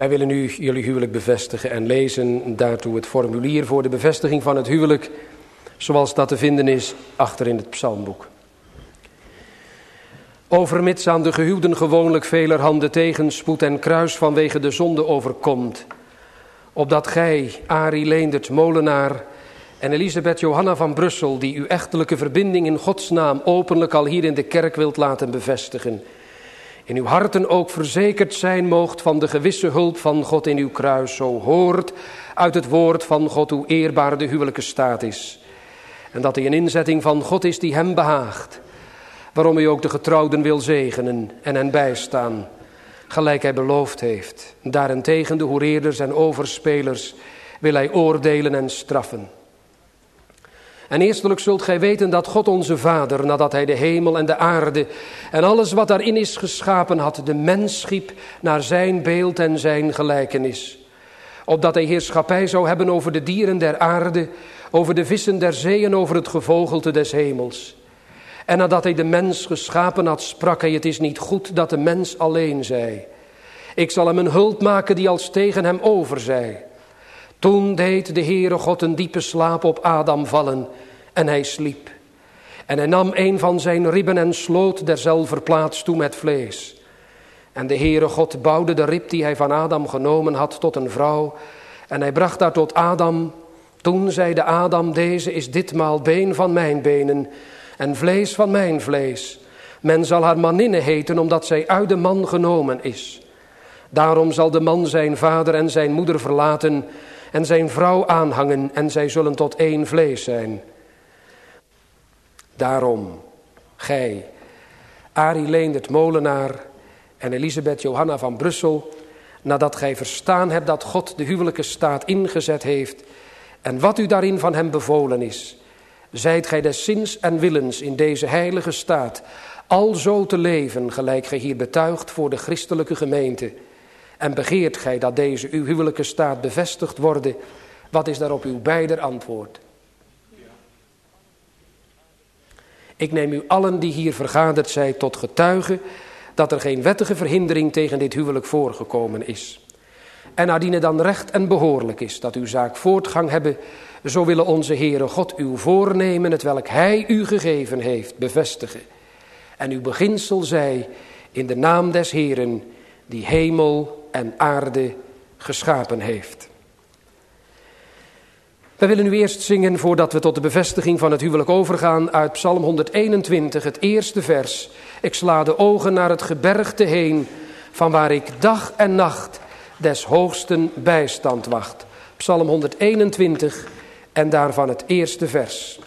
Wij willen nu jullie huwelijk bevestigen en lezen daartoe het formulier voor de bevestiging van het huwelijk, zoals dat te vinden is achter in het psalmboek. Overmits aan de gehuwden gewoonlijk velerhande tegenspoed en kruis vanwege de zonde overkomt, opdat gij, Arie Leendert Molenaar en Elisabeth Johanna van Brussel, die uw echtelijke verbinding in Gods naam openlijk al hier in de kerk wilt laten bevestigen, in uw harten ook verzekerd zijn moogt van de gewisse hulp van God in uw kruis, zo hoort uit het woord van God hoe eerbaar de huwelijke staat is. En dat hij een inzetting van God is die hem behaagt, waarom hij ook de getrouwden wil zegenen en hen bijstaan, gelijk hij beloofd heeft. Daarentegen de hoereerders en overspelers wil hij oordelen en straffen. En eerstelijk zult gij weten dat God onze Vader, nadat hij de hemel en de aarde en alles wat daarin is geschapen had, de mens schiep naar zijn beeld en zijn gelijkenis. Opdat hij heerschappij zou hebben over de dieren der aarde, over de vissen der zee en over het gevogelte des hemels. En nadat hij de mens geschapen had, sprak hij: het is niet goed dat de mens alleen zij. Ik zal hem een hulp maken die als tegen hem overzij. Toen deed de Heere God een diepe slaap op Adam vallen en hij sliep. En hij nam een van zijn ribben en sloot derzelver plaats toe met vlees. En de Heere God bouwde de rib die hij van Adam genomen had tot een vrouw. En hij bracht haar tot Adam. Toen zeide Adam: deze is ditmaal been van mijn benen en vlees van mijn vlees. Men zal haar maninne heten, omdat zij uit de man genomen is. Daarom zal de man zijn vader en zijn moeder verlaten en zijn vrouw aanhangen en zij zullen tot één vlees zijn. Daarom, gij, Arie Leendert Molenaar en Elisabeth Johanna van Brussel, nadat gij verstaan hebt dat God de huwelijke staat ingezet heeft en wat u daarin van hem bevolen is, zijt gij des zins en willens in deze heilige staat alzo te leven, gelijk gij hier betuigt voor de christelijke gemeente. En begeert gij dat deze uw huwelijke staat bevestigd worden? Wat is daarop uw beider antwoord? Ik neem u allen die hier vergaderd zijn tot getuige dat er geen wettige verhindering tegen dit huwelijk voorgekomen is. En nadien het dan recht en behoorlijk is dat uw zaak voortgang hebben, zo willen onze Heere God uw voornemen, hetwelk hij u gegeven heeft, bevestigen. En uw beginsel zij in de naam des Heeren, die hemel en aarde geschapen heeft. We willen nu eerst zingen, voordat we tot de bevestiging van het huwelijk overgaan, uit Psalm 121, het eerste vers. Ik sla de ogen naar het gebergte heen, van waar ik dag en nacht des hoogsten bijstand wacht. Psalm 121 en daarvan het eerste vers.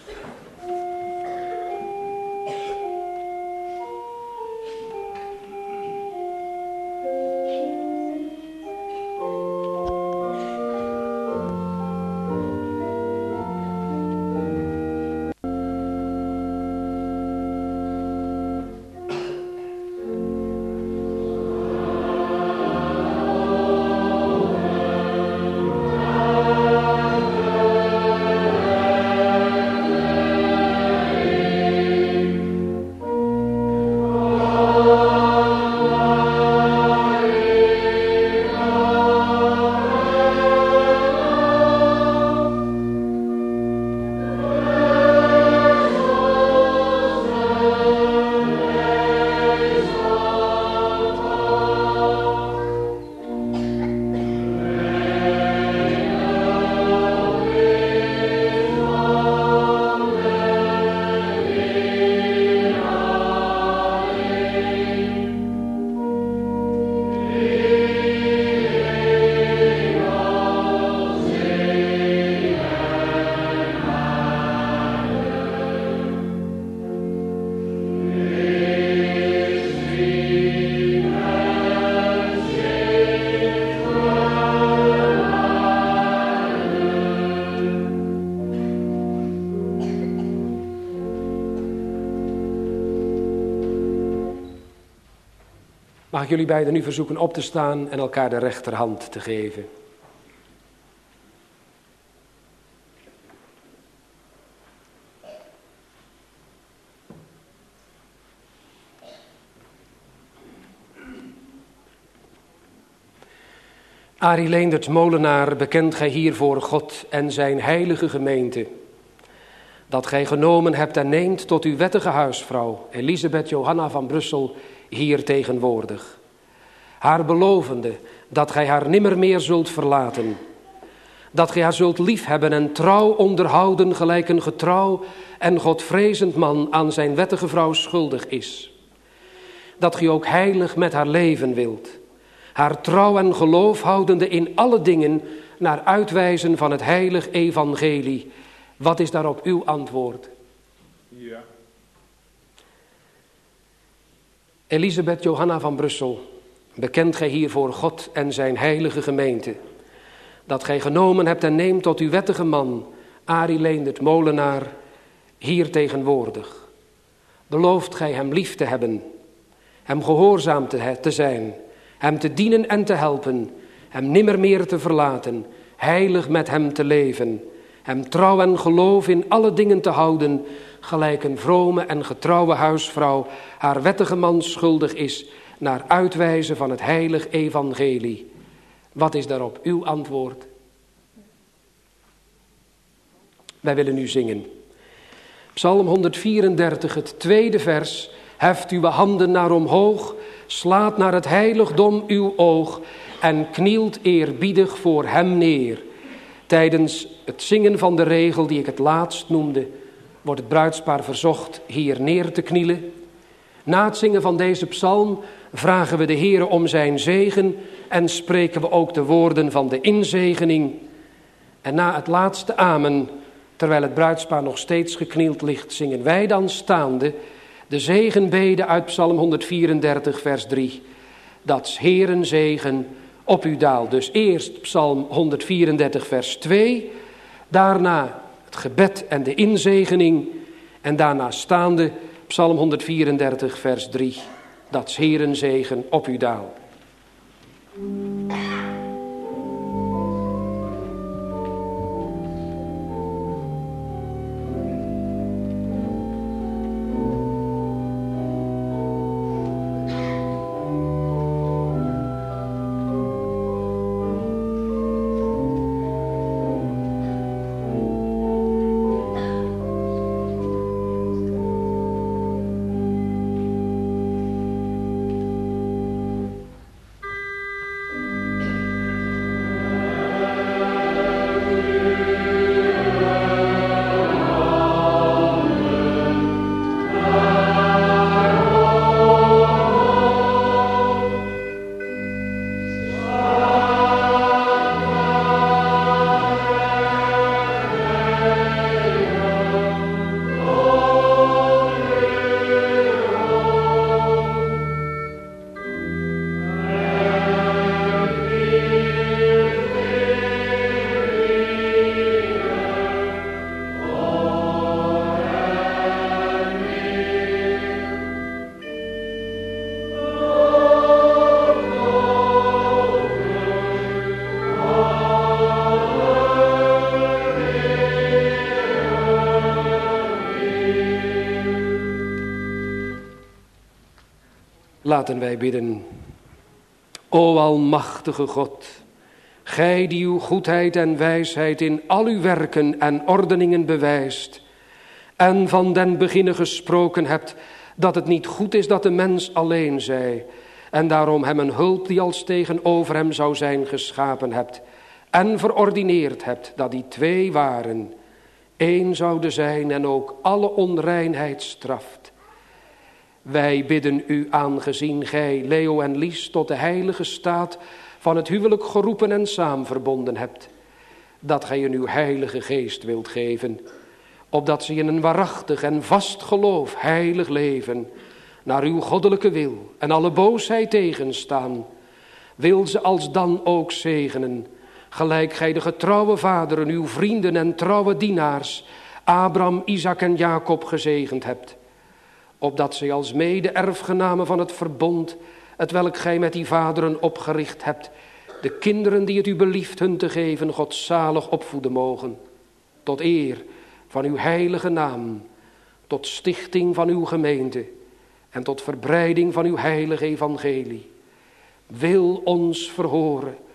Mag ik jullie beiden nu verzoeken op te staan en elkaar de rechterhand te geven. Arie Leendert Molenaar, bekent gij hier voor God en zijn heilige gemeente, dat gij genomen hebt en neemt tot uw wettige huisvrouw, Elisabeth Johanna van Brussel, hier tegenwoordig. Haar belovende dat gij haar nimmer meer zult verlaten, dat gij haar zult liefhebben en trouw onderhouden gelijk een getrouw en godvrezend man aan zijn wettige vrouw schuldig is. Dat gij ook heilig met haar leven wilt, haar trouw en geloof houdende in alle dingen naar uitwijzen van het heilig evangelie. Wat is daarop uw antwoord? Ja. Elisabeth Johanna van Brussel, bekent gij hier voor God en zijn heilige gemeente, dat gij genomen hebt en neemt tot uw wettige man, Arie Leendert Molenaar, hier tegenwoordig. Belooft gij hem lief te hebben, hem gehoorzaam te zijn, hem te dienen en te helpen, hem nimmer meer te verlaten, heilig met hem te leven, hem trouw en geloof in alle dingen te houden, gelijk een vrome en getrouwe huisvrouw haar wettige man schuldig is, naar uitwijzen van het heilig evangelie. Wat is daarop uw antwoord? Wij willen nu zingen. Psalm 134, het tweede vers. Heft uw handen naar omhoog, slaat naar het heiligdom uw oog en knielt eerbiedig voor hem neer. Tijdens het zingen van de regel die ik het laatst noemde, wordt het bruidspaar verzocht hier neer te knielen. Na het zingen van deze psalm vragen we de Heere om zijn zegen en spreken we ook de woorden van de inzegening. En na het laatste amen, terwijl het bruidspaar nog steeds geknield ligt, zingen wij dan staande de zegenbede uit Psalm 134 vers 3. Dat 's Heeren zegen op u daalt. Dus eerst Psalm 134 vers 2, daarna het gebed en de inzegening en daarna staande Psalm 134 vers 3. Dat 's Heeren zegen op u daalt. Laten wij bidden. O almachtige God, gij die uw goedheid en wijsheid in al uw werken en ordeningen bewijst, en van den beginne gesproken hebt dat het niet goed is dat de mens alleen zij, en daarom hem een hulp die als tegenover hem zou zijn geschapen hebt, en verordineerd hebt dat die twee waren, één zouden zijn en ook alle onreinheid straft. Wij bidden u, aangezien gij Leo en Lies tot de heilige staat van het huwelijk geroepen en saamverbonden hebt, dat gij in uw heilige geest wilt geven, opdat ze in een waarachtig en vast geloof heilig leven, naar uw goddelijke wil en alle boosheid tegenstaan, wil ze alsdan ook zegenen, gelijk gij de getrouwe vaderen, uw vrienden en trouwe dienaars, Abraham, Isaac en Jacob gezegend hebt, opdat zij als mede-erfgenamen van het verbond, hetwelk gij met die vaderen opgericht hebt, de kinderen die het u belieft hun te geven, godzalig opvoeden mogen, tot eer van uw heilige naam, tot stichting van uw gemeente en tot verbreiding van uw heilige evangelie. Wil ons verhoren,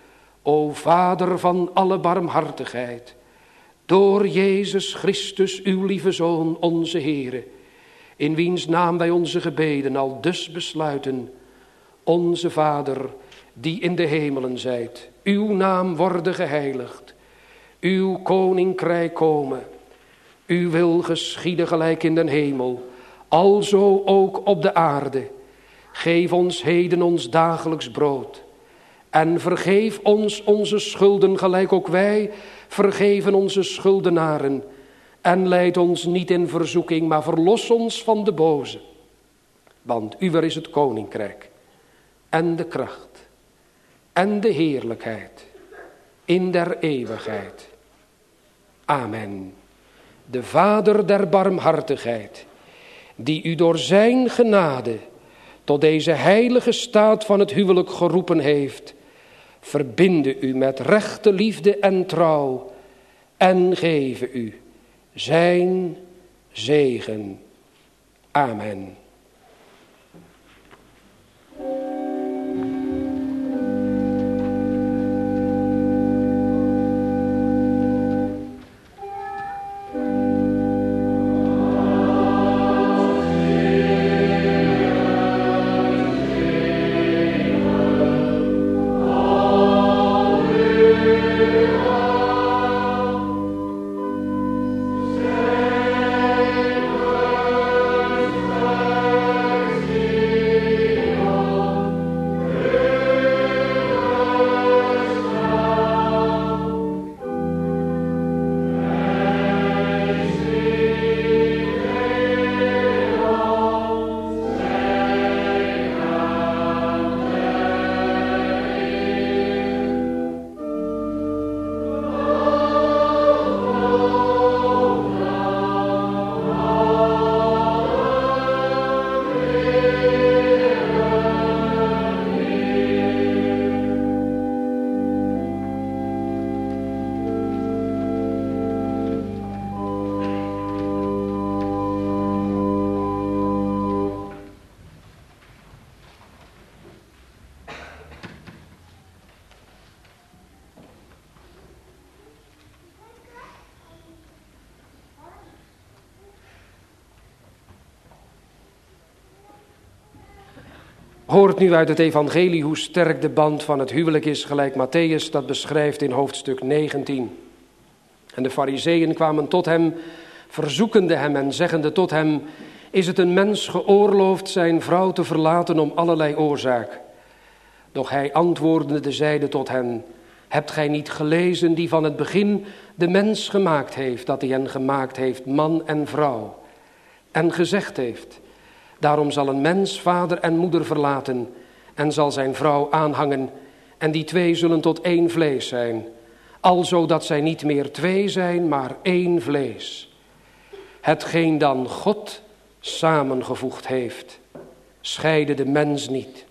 O Vader van alle barmhartigheid, door Jezus Christus, uw lieve Zoon, onze Heere, in wiens naam wij onze gebeden al dus besluiten. Onze Vader, die in de hemelen zijt, uw naam worden geheiligd, uw koninkrijk komen, uw wil geschieden gelijk in den hemel, alzo ook op de aarde. Geef ons heden ons dagelijks brood. En vergeef ons onze schulden gelijk ook wij vergeven onze schuldenaren. En leid ons niet in verzoeking, maar verlos ons van de boze. Want uwer is het koninkrijk en de kracht en de heerlijkheid in der eeuwigheid. Amen. De Vader der barmhartigheid, die u door zijn genade tot deze heilige staat van het huwelijk geroepen heeft, verbinde u met rechte liefde en trouw en geven u zijn zegen. Amen. Hoort nu uit het evangelie hoe sterk de band van het huwelijk is, gelijk Matthäus dat beschrijft in hoofdstuk 19. En de Farizeeën kwamen tot hem, verzoekende hem en zeggende tot hem: is het een mens geoorloofd zijn vrouw te verlaten om allerlei oorzaak? Doch hij antwoordende zeide tot hen: hebt gij niet gelezen die van het begin de mens gemaakt heeft, dat hij hen gemaakt heeft, man en vrouw? En gezegd heeft: daarom zal een mens vader en moeder verlaten en zal zijn vrouw aanhangen, en die twee zullen tot één vlees zijn, alzo dat zij niet meer twee zijn, maar één vlees. Hetgeen dan God samengevoegd heeft, scheide de mens niet.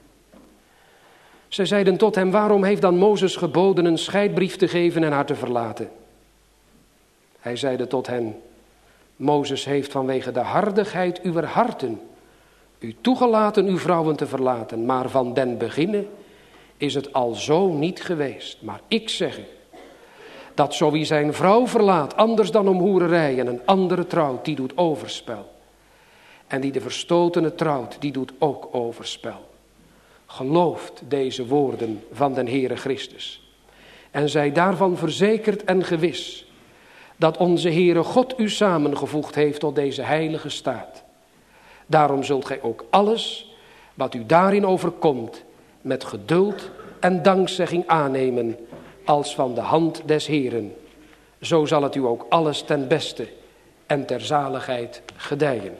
Zij zeiden tot hem: waarom heeft dan Mozes geboden een scheidbrief te geven en haar te verlaten? Hij zeide tot hen: Mozes heeft vanwege de hardigheid uwer harten u toegelaten uw vrouwen te verlaten, maar van den beginne is het al zo niet geweest. Maar ik zeg u, dat zo wie zijn vrouw verlaat, anders dan om hoererij en een andere trouwt, die doet overspel. En die de verstotene trouwt, die doet ook overspel. Gelooft deze woorden van den Heere Christus. En zij daarvan verzekerd en gewis, dat onze Heere God u samengevoegd heeft tot deze heilige staat. Daarom zult gij ook alles wat u daarin overkomt met geduld en dankzegging aannemen als van de hand des Heeren. Zo zal het u ook alles ten beste en ter zaligheid gedijen.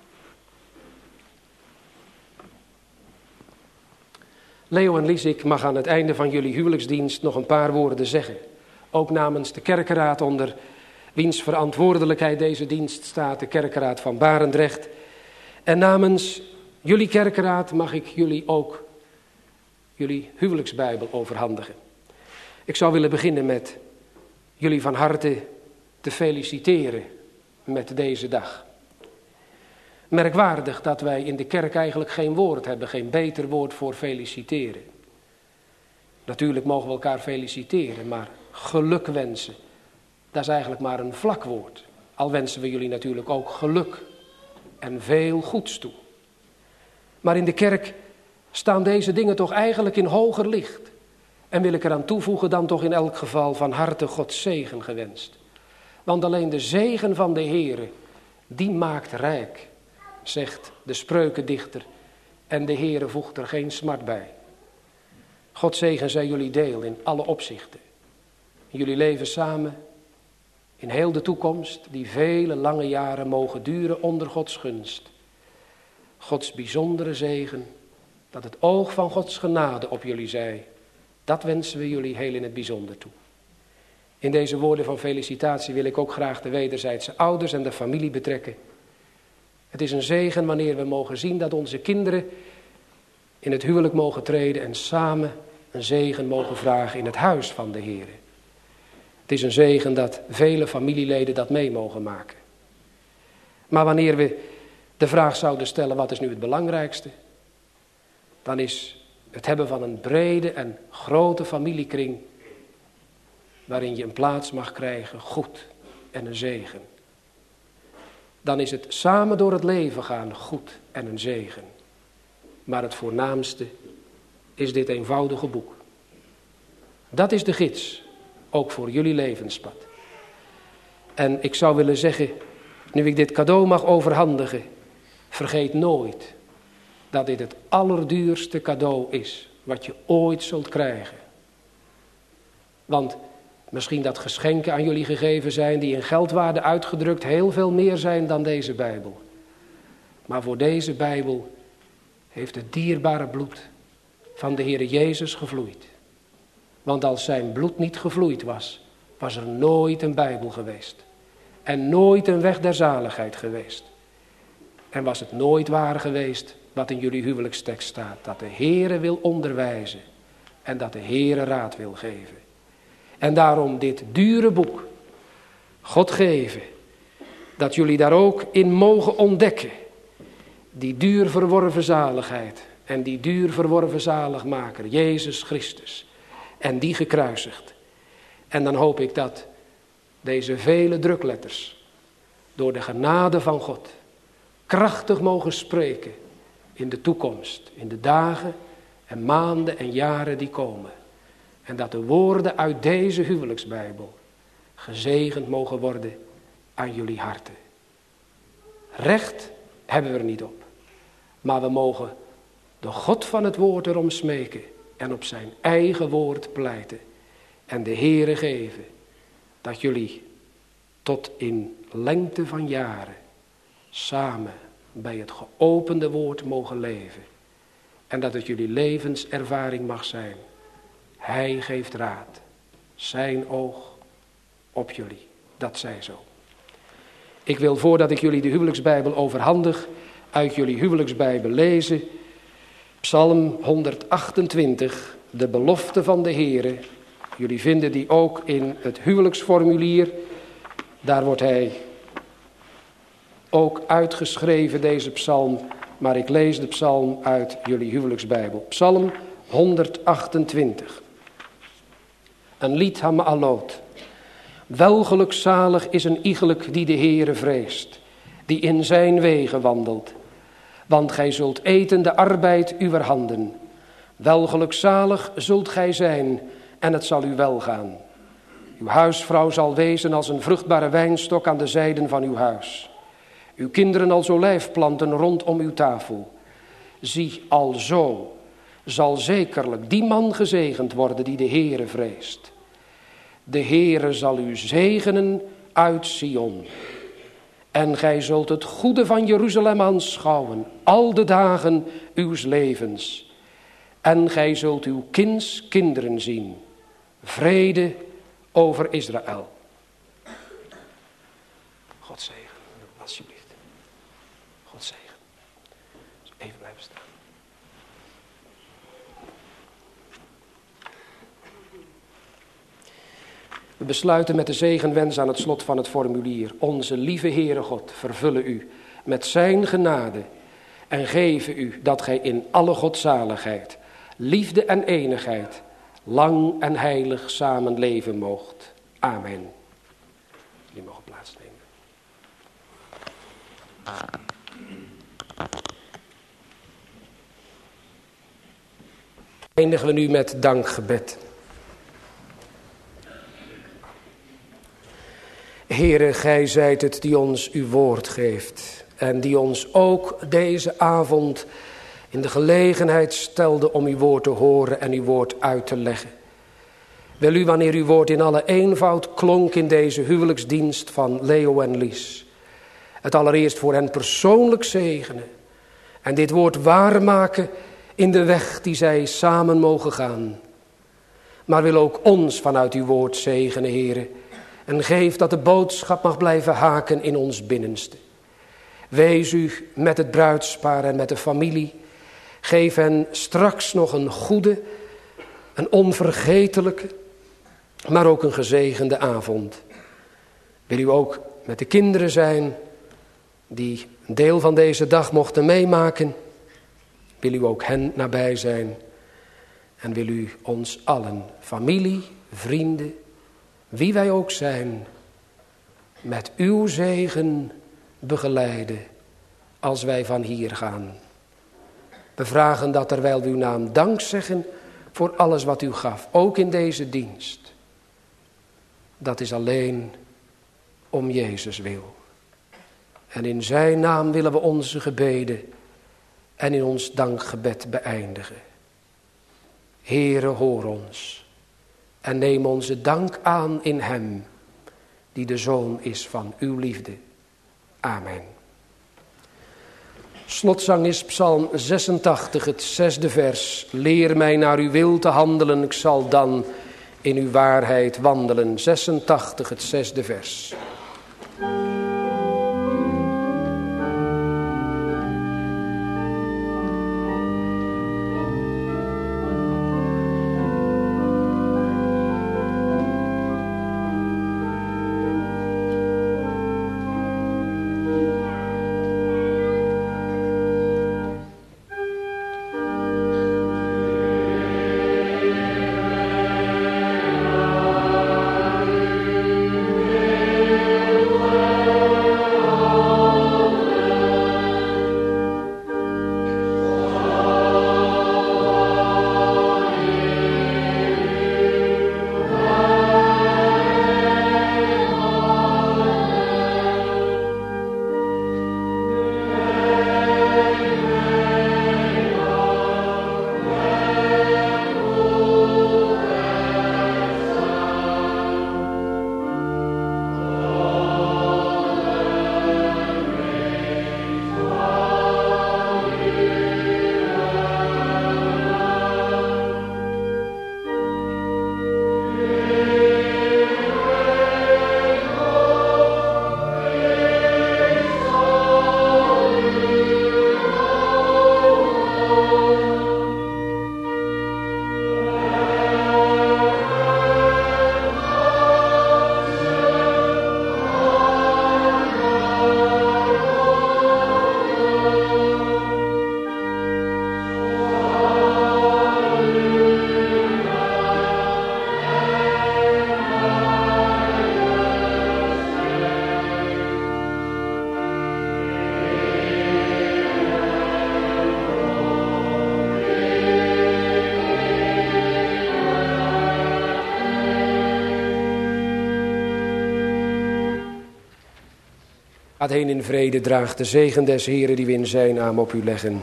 Leo en Lies, ik mag aan het einde van jullie huwelijksdienst nog een paar woorden zeggen. Ook namens de kerkenraad, onder wiens verantwoordelijkheid deze dienst staat, de kerkenraad van Barendrecht. En namens jullie kerkenraad mag ik jullie ook jullie huwelijksbijbel overhandigen. Ik zou willen beginnen met jullie van harte te feliciteren met deze dag. Merkwaardig dat wij in de kerk eigenlijk geen woord hebben, geen beter woord voor feliciteren. Natuurlijk mogen we elkaar feliciteren, maar geluk wensen, dat is eigenlijk maar een vlak woord. Al wensen we jullie natuurlijk ook geluk en veel goeds toe. Maar in de kerk staan deze dingen toch eigenlijk in hoger licht. En wil ik eraan toevoegen dan toch in elk geval van harte Gods zegen gewenst. Want alleen de zegen van de Heere, die maakt rijk, zegt de spreukendichter. En de Heere voegt er geen smart bij. Gods zegen zij jullie deel in alle opzichten. Jullie leven samen in heel de toekomst, die vele lange jaren mogen duren onder Gods gunst. Gods bijzondere zegen, dat het oog van Gods genade op jullie zij, dat wensen we jullie heel in het bijzonder toe. In deze woorden van felicitatie wil ik ook graag de wederzijdse ouders en de familie betrekken. Het is een zegen wanneer we mogen zien dat onze kinderen in het huwelijk mogen treden en samen een zegen mogen vragen in het huis van de Heer. Het is een zegen dat vele familieleden dat mee mogen maken. Maar wanneer we de vraag zouden stellen, wat is nu het belangrijkste? Dan is het hebben van een brede en grote familiekring, waarin je een plaats mag krijgen, goed en een zegen. Dan is het samen door het leven gaan goed en een zegen. Maar het voornaamste is dit eenvoudige boek. Dat is de gids, ook voor jullie levenspad. En ik zou willen zeggen, nu ik dit cadeau mag overhandigen, vergeet nooit dat dit het allerduurste cadeau is wat je ooit zult krijgen. Want misschien dat geschenken aan jullie gegeven zijn die in geldwaarde uitgedrukt heel veel meer zijn dan deze Bijbel. Maar voor deze Bijbel heeft het dierbare bloed van de Heere Jezus gevloeid. Want als zijn bloed niet gevloeid was, was er nooit een Bijbel geweest. En nooit een weg der zaligheid geweest. En was het nooit waar geweest wat in jullie huwelijkstekst staat. Dat de Heere wil onderwijzen en dat de Heere raad wil geven. En daarom dit dure boek, God geven, dat jullie daar ook in mogen ontdekken. Die duur verworven zaligheid en die duur verworven zaligmaker, Jezus Christus. En die gekruisigd. En dan hoop ik dat deze vele drukletters door de genade van God krachtig mogen spreken in de toekomst, in de dagen en maanden en jaren die komen. En dat de woorden uit deze huwelijksbijbel gezegend mogen worden aan jullie harten. Recht hebben we er niet op, maar we mogen de God van het woord erom smeken en op zijn eigen woord pleiten. En de Heere geven dat jullie tot in lengte van jaren samen bij het geopende woord mogen leven. En dat het jullie levenservaring mag zijn. Hij geeft raad. Zijn oog op jullie. Dat zij zo. Ik wil voordat ik jullie de huwelijksbijbel overhandig, uit jullie huwelijksbijbel lezen. Psalm 128, de belofte van de Heere. Jullie vinden die ook in het huwelijksformulier. Daar wordt hij ook uitgeschreven, deze psalm. Maar ik lees de psalm uit jullie huwelijksbijbel. Psalm 128. Een lied hama'alot. Welgelukzalig is een iegelijk die de Heere vreest, die in zijn wegen wandelt. Want gij zult eten de arbeid uwer handen. Welgelukzalig zult gij zijn en het zal u welgaan. Uw huisvrouw zal wezen als een vruchtbare wijnstok aan de zijden van uw huis. Uw kinderen als olijfplanten rondom uw tafel. Zie, alzo zal zekerlijk die man gezegend worden die de Heere vreest. De Heere zal u zegenen uit Sion. En gij zult het goede van Jeruzalem aanschouwen, al de dagen uws levens. En gij zult uw kinderen zien. Vrede over Israël. God zegen, alsjeblieft. God zegen. Even blijven staan. We besluiten met de zegenwens aan het slot van het formulier. Onze lieve Heere God, vervulle u met zijn genade en geven u dat gij in alle godzaligheid, liefde en enigheid lang en heilig samen leven moogt. Amen. Jullie mogen plaatsnemen. Eindigen we nu met dankgebed. Heere, gij zijt het die ons uw woord geeft en die ons ook deze avond in de gelegenheid stelde om uw woord te horen en uw woord uit te leggen. Wil u, wanneer uw woord in alle eenvoud klonk in deze huwelijksdienst van Leo en Lies, het allereerst voor hen persoonlijk zegenen en dit woord waarmaken in de weg die zij samen mogen gaan. Maar wil ook ons vanuit uw woord zegenen, Heere, en geef dat de boodschap mag blijven haken in ons binnenste. Wees u met het bruidspaar en met de familie. Geef hen straks nog een goede, een onvergetelijke, maar ook een gezegende avond. Wil u ook met de kinderen zijn die een deel van deze dag mochten meemaken. Wil u ook hen nabij zijn. En wil u ons allen, familie, vrienden, wie wij ook zijn, met uw zegen begeleiden als wij van hier gaan. We vragen dat terwijl we uw naam dank zeggen voor alles wat u gaf, ook in deze dienst. Dat is alleen om Jezus wil. En in zijn naam willen we onze gebeden en in ons dankgebed beëindigen. Heere, hoor ons en neem onze dank aan in hem, die de Zoon is van uw liefde. Amen. Slotzang is Psalm 86, het 6e vers. Leer mij naar uw wil te handelen, ik zal dan in uw waarheid wandelen. 86, het 6e vers. Gaat heen in vrede, draagt de zegen des Heeren die we in zijn naam op u leggen.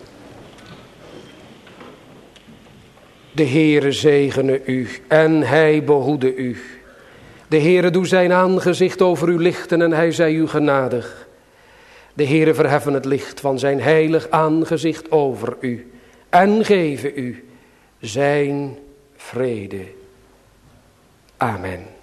De Heere zegene u en hij behoede u. De Heere doe zijn aangezicht over u lichten en hij zij u genadig. De Heere verheffen het licht van zijn heilig aangezicht over u en geven u zijn vrede. Amen.